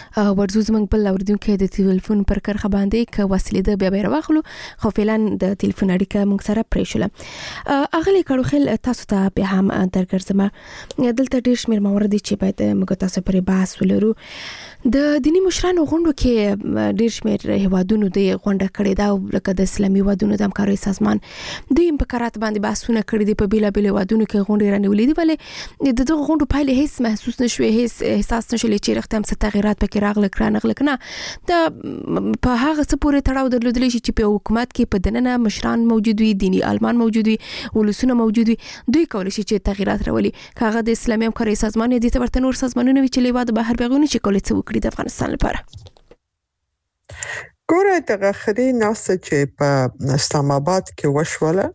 ورزو زمنګ بل اوردونکو د ټلیفون پر کرخه باندې ک وسیله د بیا بیا واخلو خو فعلا د ټلیفون اړیکه موږ سره پرې شول. اغلی کړو خل تاسو ته به هم درګرځم. دلته ډیر شمیر موارد چې باید موږ تاسو پرې بحث ولرو. د دینی مشرانو غونډو کې ډیر شمیر هوادونو د غونډه کړې دا لکه د اسلامي هوادونو د همکارۍ سازمان د امکارات باندې بحثونه کړې دي په بیلا بیل هوادونو کې غونډې رانیولې دي ولې د دغه غونډو پایله هیڅ محسوس نشوي هیڅ احساس نشول چې رختم څه تغیرات پکې راغله کرانغله کنه دا په هغه څه پورې تړاو درلودلی شي چې په حکومت کې په دننه مشران موجود وي دینی عالمان موجود وي ولسونه موجود وي دوی کولای شي چې تغیرات راولي کاغه د اسلامي همکارۍ سازمان دي ته ورته نور سازمانونه وی چې لیواد بهر بغونی چې کولای څه وکړي د افغانستان لپاره. ګوره دغه خري ناس چې په اسلام آباد کې وشوله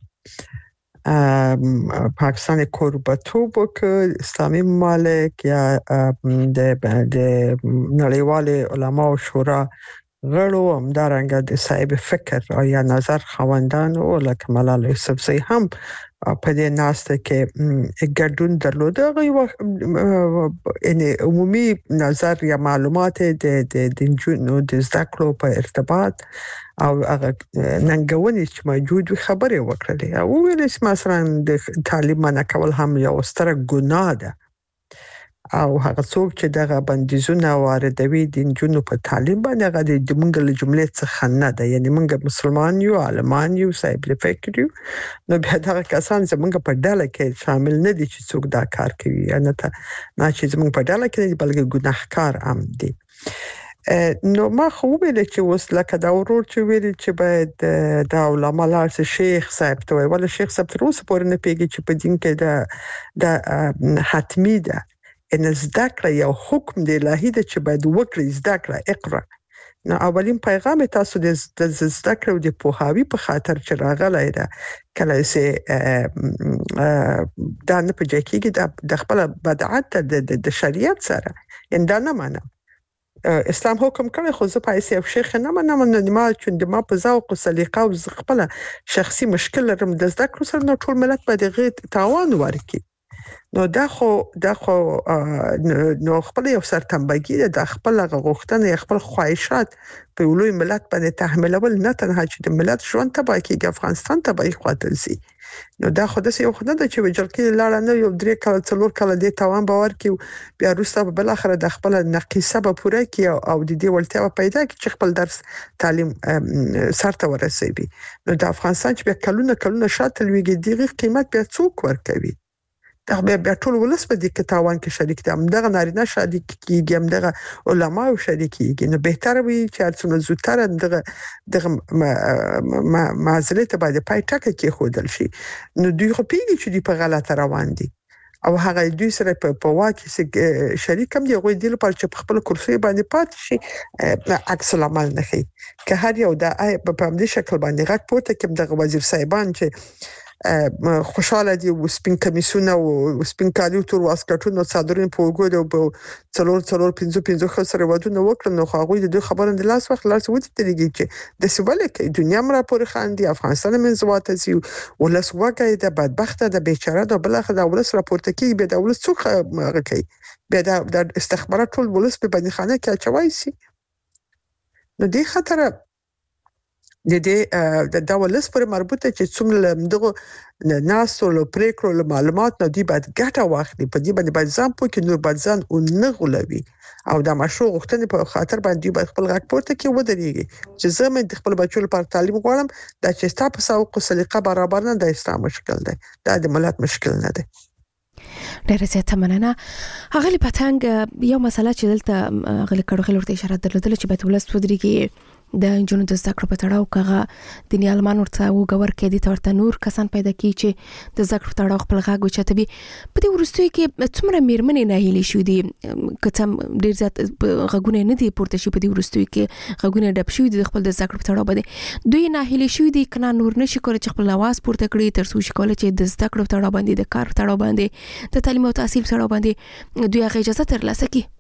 پاکستان کوربتوب وکړ اسلامي ممالک یا د د نړیوال علماء شورا غړو همدارنګه د صاحب فکر او یا نظر خواندان او لکه ملال یوسفزئی هم په دې ناسته کې ګډون درلود غوښ ان عمومي نظر یا معلومات د د جنونو د ذکرو په ارتباط او هغه ننګونې چې موجود وي خبرې وکړلې او ویل چې مثلا د تعلیم نه کول هم یو ستر ګناه ده او هغه څوک چې دغه بندیزونه واردوي د جنونو په تعلیم باندې هغه د منګل جملې څخه نه ده یعنی موږ مسلمان یو عالمان یو صاحب فکر یو نو بیا دا کسان زموږ په ډله کې شامل نه دي چې څوک دا کار کوي نه ته نه چې زموږ په ډله کې نه بلکې ګناهکار هم دي. نو ما خو ویل چې اوس لکه دا ورور چې ویل چې باید دا علماء لارس شیخ صاحب ته وای ولا شیخ صاحب تر اوسه پورې نه پیږي چې په دین کې دا د حتمی ده ان ذکر یو حکم دی الهی ده چې باید وکړي ذکر اقرا. نو اولین پیغام تاسو د ذکر او د پوهاوی په خاطر چې راغلی ده کله چې دا نه په جکیږي د خپل بدعت د شریعت سره ان دا نه معنی اسلام حکم کوي خو زه پایسي او شیخ نه منم نه ما چې ما په ذوق او سلیقه او خپل شخصي مشکل لرم د ذکر سره نو ټول ملت باندې غي تاوان ورکړي. نو دا خو دا خو نو خپل یو سرتنبګي د خپل غوښتنې خپل خواهشات په لوی ملت باندې تحملول نه تنها چې د ملت ژوند تباہ کیږي افغانستان تباہ خاطر سي نو دا خو د یو خدای د چې وجرکی لاړه نه یو درې کال څلور کال د توان باور کی بیا روسته بل اخر د خپل نقیصه به پوره کی او د دې ولتیا پیدا کی چې خپل درس تعلیم سرته ورسوي. نو د افغانستان چې کلونه کلونه شاته لویږي دغه قیمت بیا څوک ورکوي دا بیا ټول ولس په دې کې تاوان کې شریک دي همدغه نارینه شریک کیږي همدغه علما او شریک کیږي. نو بهتره وي چې څومره زوتره دغه دغه معاملې ته باید پای ټکه کې خودل شي. نو دوی خو پیږي چې دوی په غلطه روان دي او هغه دوی سره په واکه سره شریک هم دی غوي دی لپاره چې خپل کرسي باندې پات شي عکس العمل نه کوي که هر یو د په همدې شکل باندې غټ پورته کې دغه وزیر صاحبان چې خوشاله دي او سپین کمیسونه او سپین کالیو تور واسکټونو صادرین په وګړو او څلور څلور پنځه پنځه خسر ودونه وکړ نو هغه د خبرو د لاس وخت لاس ودی ترېږي چې د سیواله کې دنیا مر پورې خاندي افغانستان منځواته سي ولس وګای د بدبخته د بیچاره د بلخ د ولس راپورته کې به د ولس څوک کوي به د استخبارات ټول ولس په باندې خانه کې اچوي سي. نو دې خطر د دې د دولس پر مربوطه چې څومره دغه ناس او پریکړو معلومات نو دی باید ګټه واخلي په دې باندې باید ځان پوکي نور باید ځان او نه غولوي او د مشروع غوښتنې په خاطر باندې باید خپل غږ پورته کې ودرېږي چې زموږ د خپل بچو لپاره تعلیم غواړم دا چې تاسو په ساوق سلیقه برابر نه د اسلام مشکل دی دا د ملت مشکل نه دی. ډېر زیاته مننه. هغه پتنګ یو مسله چې دلته غل کړو خل ورته اشاره درلودل چې باید ولس ودرېږي د انجونو د زده کړو په تړاو کغه د نیالمان ورته وګور کې دي تورته نور کسان پیدا کی چې د زده کړو تړاو خپل غاګ وچتبي په دې ورستوي کې څومره میرمنې نه هلي شو دي کتم ډیر زیات غاګونه نه دي پورته شي په دې ورستوي کې غاګونه ډب شو دي خپل د زده کړو په تړاو باندې دوی نه هلي شو دي کنا نور نشي کولای چې خپل आवाज پورته کړي تر څو شي کولای چې د زده کړو تړاو باندې د کار تړاو باندې د تعلیم او تحصیل تړاو باندې دوی هغه اجازه ترلاسه کړي.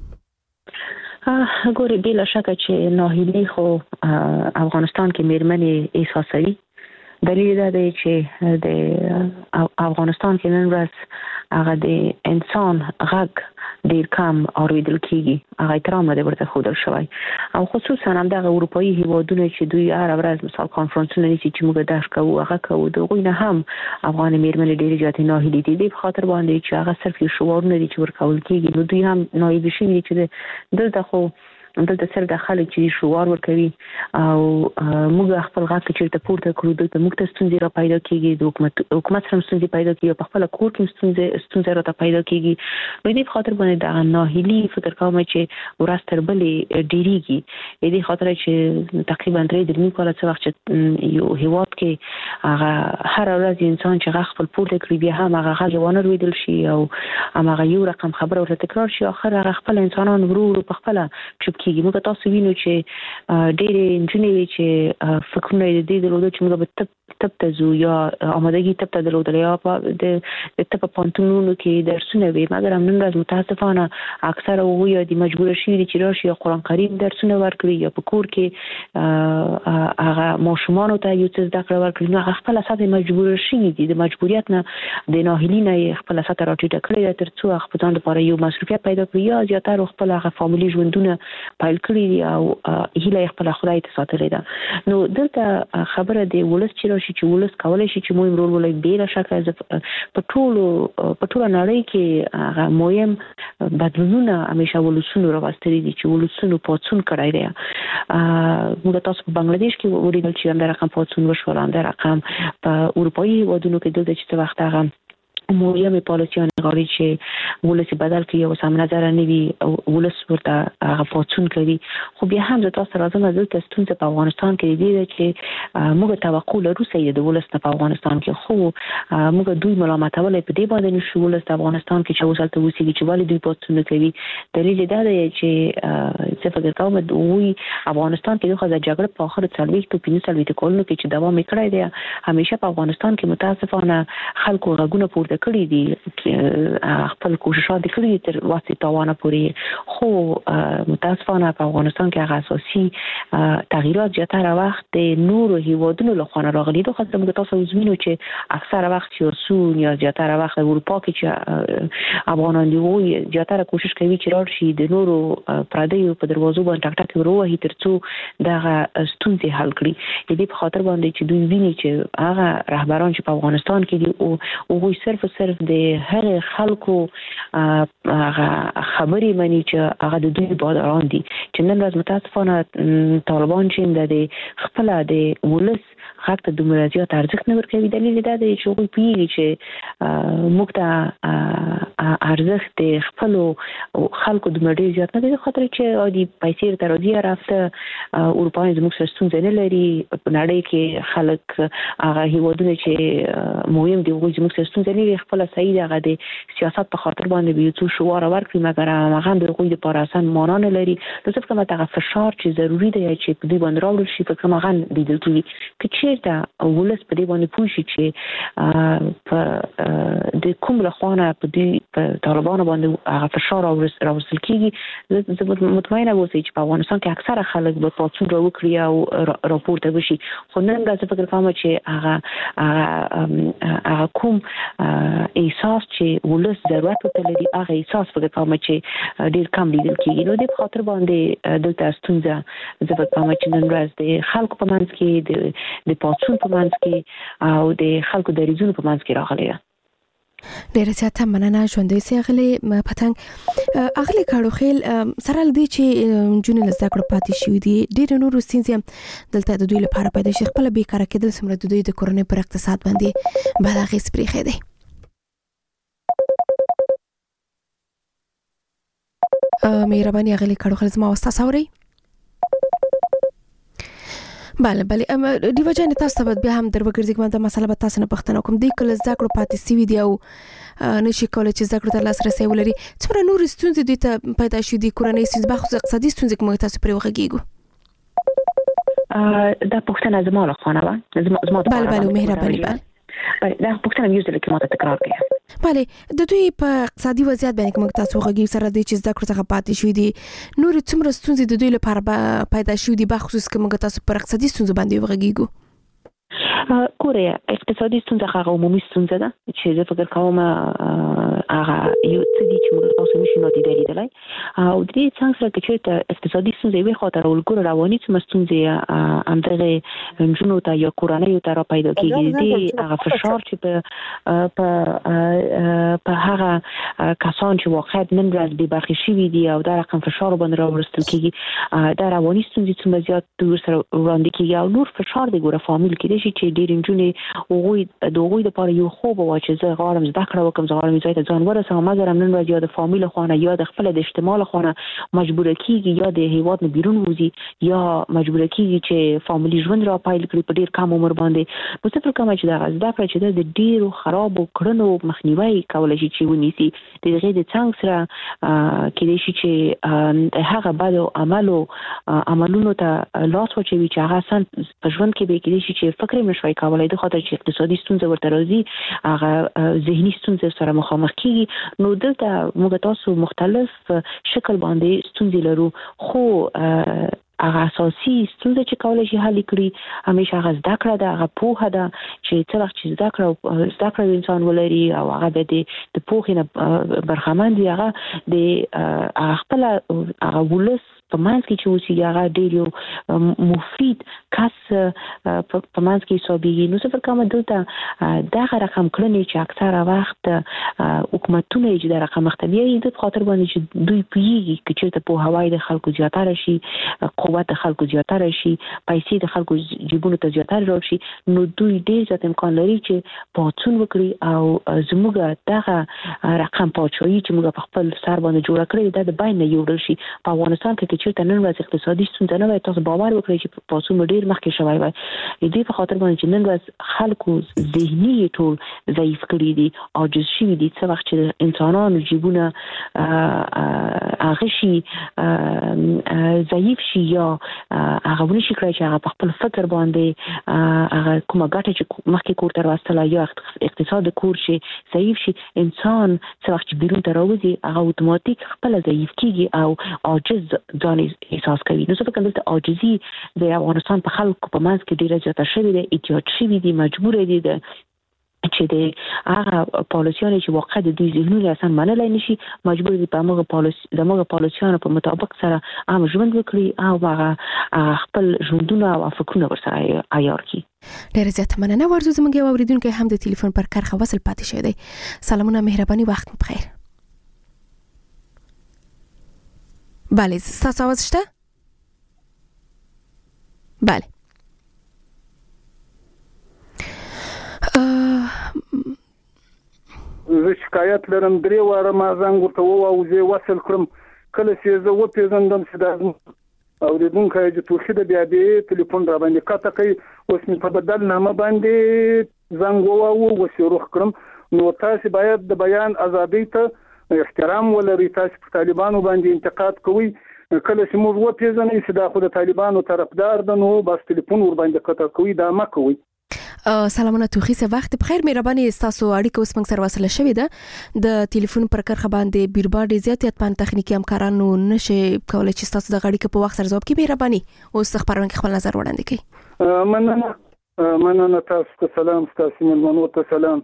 ګوري بلا شکه چې ناهیلي خو افغانستان کې میرمنې احساسوي. دلیل دا دی چې د افغانستان کې نن ورځ هغه د انسان غږ ډیر کم اوریدل کیږي هغه احترام نه ورته خودل شوی او خصوصا هم د اروپאי هیوادونو چې دوی هر ورځ مثال کانفرنسونه نشي چې موږ درس کوو هغه کوو دغه نه هم افغان میرمنې ډیر زیات نه هلي دي په خاطر باندې چې هغه صرف یو شعور نه دي چې ورکول کیږي نو دوی هم نایب شي چې دلته خو دلته سره د خلک چې شعور ورکوي او موږ خپل غږ چې ته پورته کړو دلته موږ ته ستونزې را پیدا کیږي د حکومت حکومت سره ستونزې پیدا کیږي په خپل کور کې ستونزې ستونزې را پیدا کیږي نو دې خاطر باندې د ناهیلي فکر کوم چې ورځ تر بلې ډیریږي دې خاطر چې تقریبا درې درې کاله څه وخت چې یو هیواد کې هغه هر ورځ انسان چې غږ خپل پورته کړی بیا هم هغه غږ ونه رویدل شي او هغه یو رقم خبره ورته تکرار شي اخر هغه خپل انسانان ورو ورو په خپل چوپ کیږي موږ تاسو وینو چې ډېرې انجنیری چې فکرونه دې درلود چې موږ به تب تاسو یا آمادگی تب ته درلود یا د تب پانتونونو کې درسونه وي مګر هم نن ورځ متاسفانه اکثره وو یا د مجبور شي چې راشي یا قرآن کریم درسونه ورکړي یا په کور کې هغه ماشومان ته یو څه زده کړه ورکړي نو خپل اساس مجبور شي دي د مجبوریت نه د ناهیلی نه خپل اساس راټیټه کړی تر څو خپل لپاره یو مسؤلیت پیدا کړي یا زیاتره خپل هغه فامیلی ژوندونه پایل کړی او هیله خپل خدای ته ساتلې ده نو دلته خبره دی ولس چې راشي چې ولس کولای شي چې مهم رول ولای بلا شک په ټولو په ټولو نړۍ کې هغه مهم بدلونونه همیشه ولسونو راوستري دي چې ولسونو پاتون کړای دی موږ تاسو په بنگلاديش کې ولیدل چې هم د رقم پاتون وشول هم د رقم په اروپאי هیوادونو کې دلته چې وخت هغه مهمه پالیسیان غواړي چې ولس بدل کړي او سم نظر نه وي ولس ورته هغه پاتون کوي خو بیا هم د تاسو راځم دلته ستونزه په افغانستان کې دی چې موږ توقع لرو چې د ولس په افغانستان کې خو موږ دوی ملامتولې په دې باندې نشو ولس په افغانستان کې چې وسلته وسیږي چې والي دوی پاتون کوي دلیل دا دی چې څه فکر کوم دوی افغانستان کې د جګړې په اخر څلوي ته پینځه څلوي کولونو کې چې دوام کړی دی همیشه په افغانستان کې متاسفانه خلکو غږونه پورته کړی دي خپل کوششات کړی تر واسطه توانه پوری خو متاسفانه په افغانستان کې هغه اساسي تغییرات زیاتره وخت د نورو هیوادونو له خوا راغلي دوه خاطر موږ تاسو وزمینو چې اکثره وخت یورسون یا زیاتره وخت اروپا کې چې افغانان دی وي زیاتره کوشش کوي چې راشي د نورو پردیو په دروازو باندې ټک ټک وروهي ترڅو دغه ستونزې حل کړي د دې په خاطر باندې چې دوی ویني چې هغه رهبران چې په افغانستان کې دي او هغوی صرف صرف د هر خلکو خبرې مني چې هغه د دوی بادران دي چې نن ورځ متاسفانه طالبان چې د خپل د ولس حق ته دومره زیات ارزښت نه ورکوي دلیل دا دی چې هغوی پوهېږي چې موږ ته ارزښت د خپلو خلکو دومره ډېر زیات نه دی خاطر چې عادي پیسې ورته راځي رافته اروپایان زموږ سره ستونزه نه لري په نړۍ کې خلک هغه هیوادونه چې مهم دي هغوی زموږ سره ستونزه نه لري خپل صحیح دغه د سیاست په خاطر باندې به یو څه شعار ورکړي مګر هغه د هغوی لپاره اسان معنا نه لري نو څه کومه دغه فشار چې ضروري دی چې په دوی باندې راوړل شي په کومه غن لیدل کېږي که چېرته ولس په دې باندې پوه شي چې په د کوم له خوا نه په دوی په طالبانو باندې هغه فشار راوستل کېږي زه مطمئنه اوسئ چې په افغانستان کې اکثره خلک به پاڅون راوکړي او راپورته وشي خو نن ورځ فکر کوم چې هغه هغه کوم احساس چې ولس ضرورت لري هغه احساس فکر کوم چې ډیر کم لیدل کېږي نو د خاطر باندې دلته ستونزه زه فکر کوم چې نن ورځ د خلکو په منځ کې د د پاتون په منځ کې او د خلکو د ریزونو په منځ کې راغلی ده ډیره زیاته مننه ژوندۍ سي اغلی پتنګ اغلی کاړو خیل سره لدی چې جون له زده کړو پاتې شوې دي ډیر نور ستونزې دلته د دوی لپاره پیدا شي خپل بیکاره کېدل سمره د دوی د کورنۍ پر اقتصاد باندې بل هغه سپریخې دي مهرباني اغلی کاړو خیل زما واسطه سوري بله بله دیو جان تاسو ته بیا هم در وګرځي کومه د مسله به تاسو نه پښتنه کوم دی کله زده کړو پاتې سی وی دی او نشي کولای چې زده کړو ته لاسرسي ولري څومره نور ستونزې دوی ته پیدا شوې دي کورنۍ ستونزې بخصوص اقتصادي ستونزې کومه تاسو پرې وغږیږو دا پښتنه زما له خوا نه و زما زما بله بله مهرباني بله دا پښتنه یو ځل کې ماته تکرار کړه بله د دوی په اقتصادي وضعیت باندې کوم تاسو غږی سره د چې زده کړو څخه پاتې شوې دي نور څومره ستونزې د دوی لپاره پیدا شوې دي بخصوص کوم تاسو پر اقتصادي ستونزې باندې وغږیږو ګوره اقتصادي ستونزه هغه عمومي ستونزه ده چې زه فکر کوم هغه یو څه دي چې موږ تاسو نشو نادیده لیدلای او د دې څنګه سره چې اقتصادي ستونزې وي خاطر ولګور رواني ستونزې همدغه جنونو ته یا کورنۍ ته را پیدا کیږي دي هغه فشار چې په په هغه کسان چې واقعا نن ورځ به برخه شي دي او دا رقم فشار باندې راوړل کیږي دا رواني ستونزې څومره زیات دور سره وړاندې کیږي او نور فشار دی ګوره فامیل کې دي چې ډېر انجونې وګوي د وګوي د لپاره یو خوب واچي زه غواړم زده کړه وکم زه غواړم ځای ته ځان ورسوم مګر نن ورځ یا د فامیل خونه یا د خپل د اجتماع خونه مجبور کیږي یا د هیواد نه بیرون وځي یا مجبور کیږي چې فامیلی ژوند را پایل کړي په ډېر کم عمر باندې نو څه فکر کوم چې دا زده کړه چې د ډېرو خرابو کړنو مخنیوي کولای شي چې ونیسي د دغه د څنګه سره کې دي چې هغه بد عملو عملونو ته لاس وچوي چې هغه سن په ژوند کې به کې دي چې فکر نشوي کولای د خاطر چې اقتصادي ستونزې ورته راځي هغه ذهني ستونزې سره مخامخ کیږي نو دلته موږ تاسو مختلف شکل باندې ستونزې لرو خو هغه اساسي ستونزې چې کولای شي حل کړي همیشه هغه زده کړه ده هغه پوهه ده چې څه وخت چې زده کړه زده کړه انسان ولري او هغه د د پوهې نه برخمن دی هغه د خپل هغه ولس په منځ کې چې اوسېږي هغه ډېر یو مفید کس په منځ کې حسابېږي نو څه فکر کوم دلته دغه رقم کړنې چې اکثره وخت حکومتونه یې د رقم مختبیایي د خاطر باندې چې دوی پوهېږي که چېرته پوهاوی د خلکو زیاتره شي قوت د خلکو زیاتره شي پیسې د خلکو جیبونو ته زیاتره راشي نو دوی ډېر زیات امکان لري چې پاڅون وکړي او زموږ دغه رقم پاچاهي چې موږ په خپل سر باندې جوړه کړې ده د بین نه یوړل شي په افغانستان کې چې نن ورځ اقتصادي ستونزه نه وي تاسو باور وکړئ چې پاسو ډیر مخکې شوی وي دې په خاطر باندې چې نن ورځ خلکو ذهني ټول ضعیف کړي دي عاجز شوي دي څه وخت چې انسانانو جیبونه هغه شي ضعیف شي یا هغه ونی شي کړی چې هغه په خپل فکر باندې هغه کومه ګټه چې مخکې کور ته راستله یا اقتصاد کور شي ضعیف شي انسان څه وخت چې بیرون ته راوځي هغه اتوماتیک خپل ضعیف کیږي او عاجز ځان احساس کوي نو څه فکر دلته عاجزي د افغانستان په خلکو په منځ کې ډیره زیاته شوې ده احتیاط شوي دي مجبور دي د چې د هغه پالیسیانو چې واقع د دوی ذهنونه اصلا منلای نشي مجبور دي په هغه پالیسی د هغه پالیسیانو په مطابق سره عام ژوند وکړي او هغه خپل ژوندونه او فکرونه ورسره عیار کړي ډېر زیات مننه ورزو زموږ یو اوریدونکو هم د ټلیفون پر کرخه وصل پاتې شوی دی سلامونه مهرباني وخت مو بخیر بله ستاسو آواز شته؟ بله زه شکایت لرم درې واره ما زنګ ورته وواهه زه وصل کړم کله چې زه وپېژندم چې دا اورېدونکی چې توخي ده بیا دې ټلیفون را باندې قطع کوي اوس مې په بدل نامه باندې زنګ وواهه اوس یې روح کړم نو تاسې باید د بیان ازادۍ ته احترام ولري تاسو په طالبانو باندې انتقاد کوي کله چې موږ وپېژنئ چې دا خو د طالبانو طرفدار ده نو بس ټلیفون ور باندې قطع کوي دا مه کوئ سلامونه توخي سه وخت بخیر مهرباني تاسو اړیکه اوس موږ سره وصله شوې ده د ټلیفون پر کرخه باندې بیربا ډیر زیات پان تخنیکی همکارانو نشي کولای چې تاسو د اړیکه په وخت سره جواب کړئ مهرباني اوس خبرونه خپل نظر وړاندې کړئ مننه مننه تاسو ته سلام تاسو ملمنو ته سلام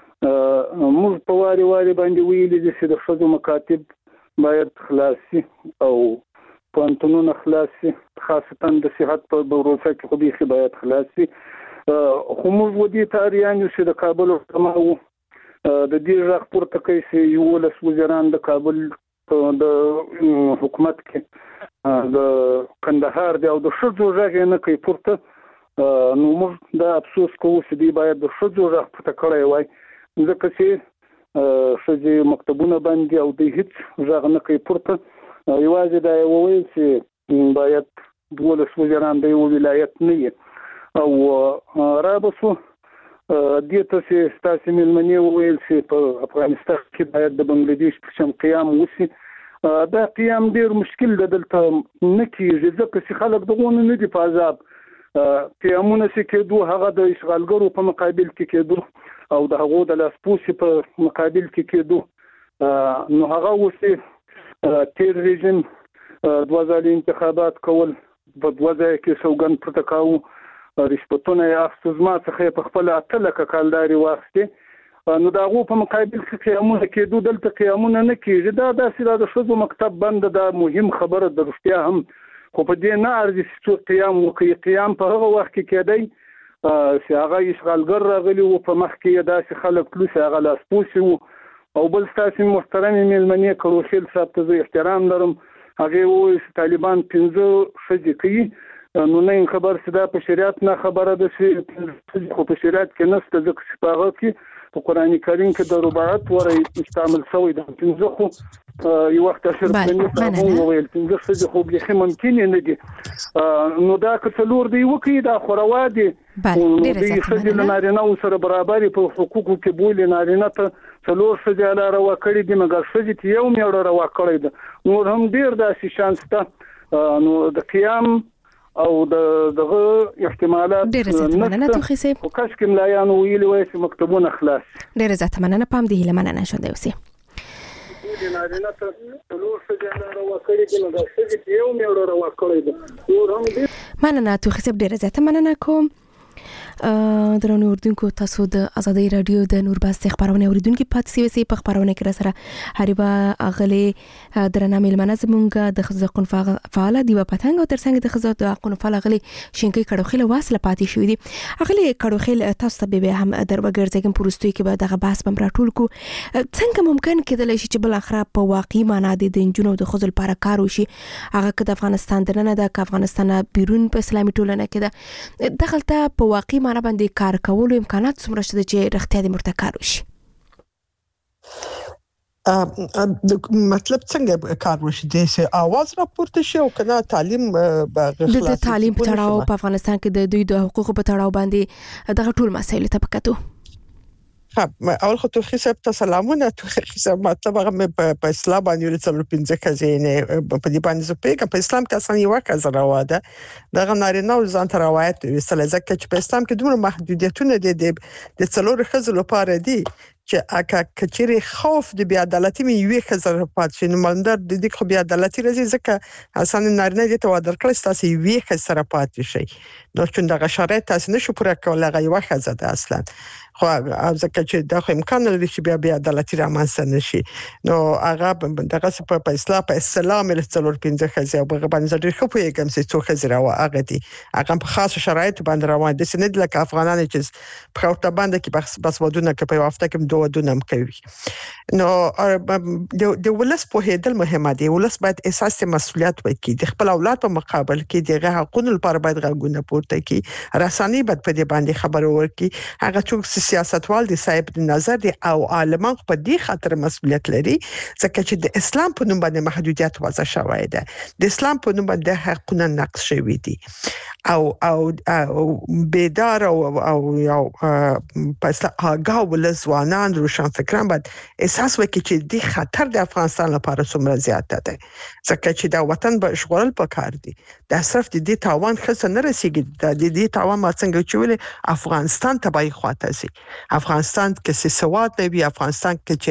موږ په واري واري باندې ویلي چې د خزو مکاتب باید خلاصي او پانتونونه خلاصي خاصتا د صحت په بروسه کې خو به باید خلاصي خو موږ ودی تاریان چې د کابل تمامو د دې ځخ پورته کوي چې یو ولس وزیران د کابل د حکومت کې د کندهار دی او د شذو ځای نه کوي پورته نو موږ دا افسوس کوو چې دی باید د شذو ځخ پورته کړی وای ځکه چې شذې مکتبونه باندې او د هیڅ ځای نه کوي پورته یوازې دا وویل چې باید ولس وزیران د یو ولایت نه او رابطو دې ته چې تاسو ملمنې وویل چې په افغانستان کې باید د بنگلاديش په شم قیام وشي دا قیام ډیر مشکل ده دلته نه کیږي ځکه چې خلک دغه نه دي په عذاب قیامونه چې کېدو هغه د اشغالګرو په مقابل کې کېدو او د هغو د لاسپوڅي په مقابل کې کېدو نو هغه وسه تیر رژیم دوه ځله انتخابات کول په دوه ځای کې سوګند پروتکاو رشوتونه اخص ما څخه په خپل اتل کالداري واخته نو دا غو په مقابل کې قیامونه کېدو دلته قیامونه نه کېږي دا داسې د شوزو مکتب بند دا مهم خبره د رښتیا هم خو په دې نه ارزي چې قیام وکړي قیام په هغه وخت کې کېدای چې هغه اشغالګر راغلی او په مخ کې داسې خلک پلوس هغه لاس پوسي او بل ستاسو محترم میلمنې کروشل صاحب ته احترام لرم هغه وایي طالبان پنځه شذ کوي نو نه خبر سدا په شریعت نه خبره ده چې خو په شریعت کې نشته ځکه چې په هغه کې په قران کریم کې د رباعت ورې استعمال شوی ده پنځه خو یو وخت اشر کني هو ویل پنځه شذ خو به ممکن نه دي نو دا کڅلور دی وکي دا خوروا دي د شذ نارینه او سره برابر په حقوقو کې بولې نارینه ته څلور شذ علا روا کړی دي مګر شذ ته یو میړه روا کړی ده نو هم ډیر داسې شانس ته نو د قیام او د دغه احتمالات ډېر زیات مننه تو خسه او کاش کوم لایانو ویلي وای چې مکتبونه خلاص ډېر زیات مننه پام دی له مننه شو دی اوسې د نارینه ته څلور شذ علا روا کړی دي مګر شذ ته یو میړه روا کړی ده نو هم دې مننه تو خسه ډېر زیات مننه کوم درنو اوردونکو تاسو د ازادي رادیو د نورباس خبرونه اوریدونکو پات سی وسی په خبرونه کې را سره هریبا اغلی درنه ملمنه زمونږ د خزقون فعال دی په پتنګ او ترڅنګ د خزق د قون فعال اغلی شینکی کډوخیل واسله پاتې شوې دي اغلی کډوخیل تاسو ته به هم در وګرځګم پروستوي کې به دغه بحث بم راټول کو څنګه ممکن کېدل شي چې بل اخره په واقعي معنا د انجونو د خزل لپاره کار وشي هغه د افغانستان درنه د افغانستان بیرون په اسلامي ټولنه کې ده دغلطه په واقعي معنا باندې کار کولو امکانات څومره شته چې رښتیا د مرتکار وشي مطلب څنګه کار وشي د اواز راپورته شي او کنه تعلیم د تعلیم په تړاو په افغانستان کې د دوی د حقوقو په تړاو باندې دغه ټول مسایل ته پکاتو خب اول خو تو حساب تسلامونه تو حساب مطلب هغه په اسلام باندې څلور پنځه کزینه په دې باندې زه پیګه په اسلام کې اسانه یو کز راواده دغه نارینه او ځان ته روایت وسله ځکه چې په اسلام کې دومره محدودیتونه دي د څلور خزل لپاره دي چې اکه کچري خوف د بیا عدالتي می یو خزر پات شي نو مندر د دې خو بیا عدالتي راځي ځکه حسن نارینه دې ته ودر کړی تاسو یو خزر پات شي نو چې دغه شرایط تاسو نشو پوره کولای غي یو خزر ده اصلا خو ځکه چې دا خو امکان لري چې بیا بیا عدالتي رامنځته نشي نو هغه دغه په اسلام په اسلام له څلور پنځه خزر او په باندې ډېر خو پیګم چې څو خزر او هغه دي هغه په خاصه شرایط باندې روان دي چې نه لکه افغانان چې په خاطر باندې کې بس بس ودونه کې په وخت کې ودونه کوي نو د ولس په هدل مهمه دي ولس باید احساس مسؤلیت وکړي د خپل اولاد په مقابل کې دغه حقوقو لپاره باید غوښتنه پورته کړي رساني باید په دې باندې خبرو ورکړي هغه څوک سیاستوال دي صاحب د نظر دي او عالمان په دې خاطر مسؤلیت لري ځکه چې د اسلام په نوم باندې محدودیت وضع شوی ده د اسلام په نوم باندې حقوقونه نقض شوی دي او او بیدار او او یو په هغه ولزوانان روشن فکران باید احساس وکړي چې د خطر د افغانستان لپاره څومره زیات ده ځکه چې دا وطن به اشغال پکار دي د صرف د دې تاوان خصه نه رسیږي د دې تاوان ما څنګه چې ویل افغانستان تبعی خواته سي افغانستان کې سواد نه وي افغانستان کې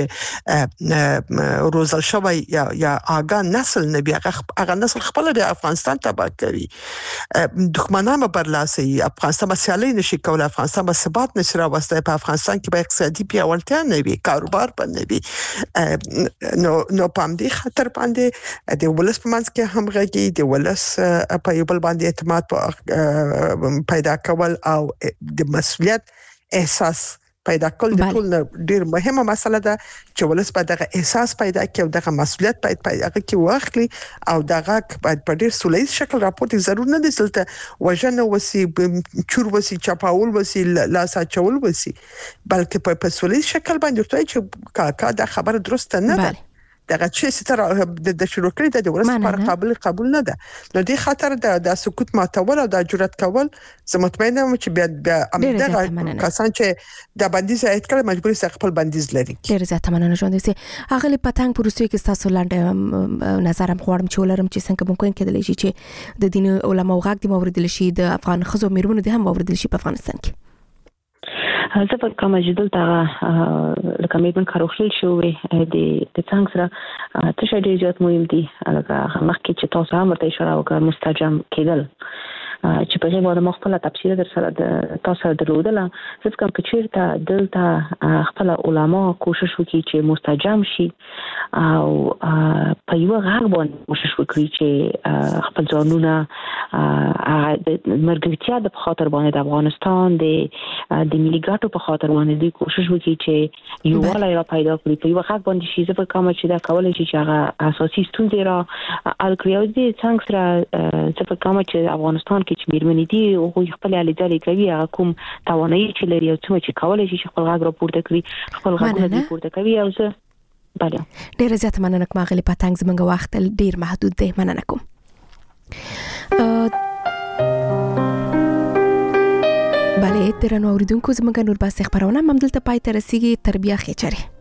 چې روزل شوی یا یا اگا نسل نه وي هغه نسل خپل د افغانستان تبع کوي دښمنان به برلاسي افغانستان مسالې نشي کولای افغانستان به ثبات نشي راوستي په افغانستان کې به اقتصادي پیاوړتیا نه وي کاروبار به نه وي نو نو پام دې خطر باندې د ولس په منځ کې همغږي د ولس په یو بل باندې اعتماد پیدا کول او د مسؤلیت احساس پیدا کول د ټول ډیر مهمه مسله ده چې ولس په دغه احساس پیدا کړي او دغه مسؤلیت باید پیدا کړي واخلي او دغه باید په ډیر سولید شکل راپورټ ضرور نه دي چې وژنه وسی چور وسی چپاول وسی لاسا چول وسی بلکې په سولید شکل باندې ورته چې کاکا دا خبره درسته نه ده دغه چې ستاره د شروع کړی د ورس پر قابل قبول نه ده نو دې خاطر د سکوت ماتول او د جرأت کول زه مطمئنه یم چې بیا امدغه کسان چې د بندیز اټکل مجبور سي خپل بندیز لري ډیر زیات مننه ژوند سي اغلی پتنګ پروستوي کې تاسو لاندې نظرم خوړم چې ولرم چې څنګه ممکن کېدلی شي چې د دین علماء غاک دی موردل شي د افغان خزو میرمنو دي هم موردل شي په افغانستان کې زه په کومه جدل تا لکه مې بن کاروخیل شوې د د څنګه سره تشه ډیر زیات مهم دي لکه مخکې چې تاسو هم ورته اشاره وکړه مستجم کېدل چې په هغه باندې مخفله تفسیر در سره د تاسو درلودل ځکه کوم چې دلته خپل علما کوشش وکړي چې مستجم شي او په یو غږ باندې کوشش وکړي چې خپل ځانونه د مرګتیا د خاطر باندې د افغانستان د د ملي ګټو په خاطر باندې د کوشش وکړي چې یو ولا را پیدا کړي په یو غږ باندې شي ځکه کوم چې دا کولای شي چې هغه اساسي ستونزې را حل کړي او د څنګه سره ځکه کوم چې افغانستان کې چې میرمنې دي او خپل لیدلې کوي هغه کوم توانایي چې لري او څه چې کولای شي خپل غږ را پورته کړي خپل غږونه پورته کوي او زه بله ډیر زیات مننه کوم غلي پاتنګ زمونږ وخت ډیر محدود دی مننه کوم بله درنو اوریدونکو زمونږ نور باسي خبرونه ممدلته پای ته رسیدي تربیه خچري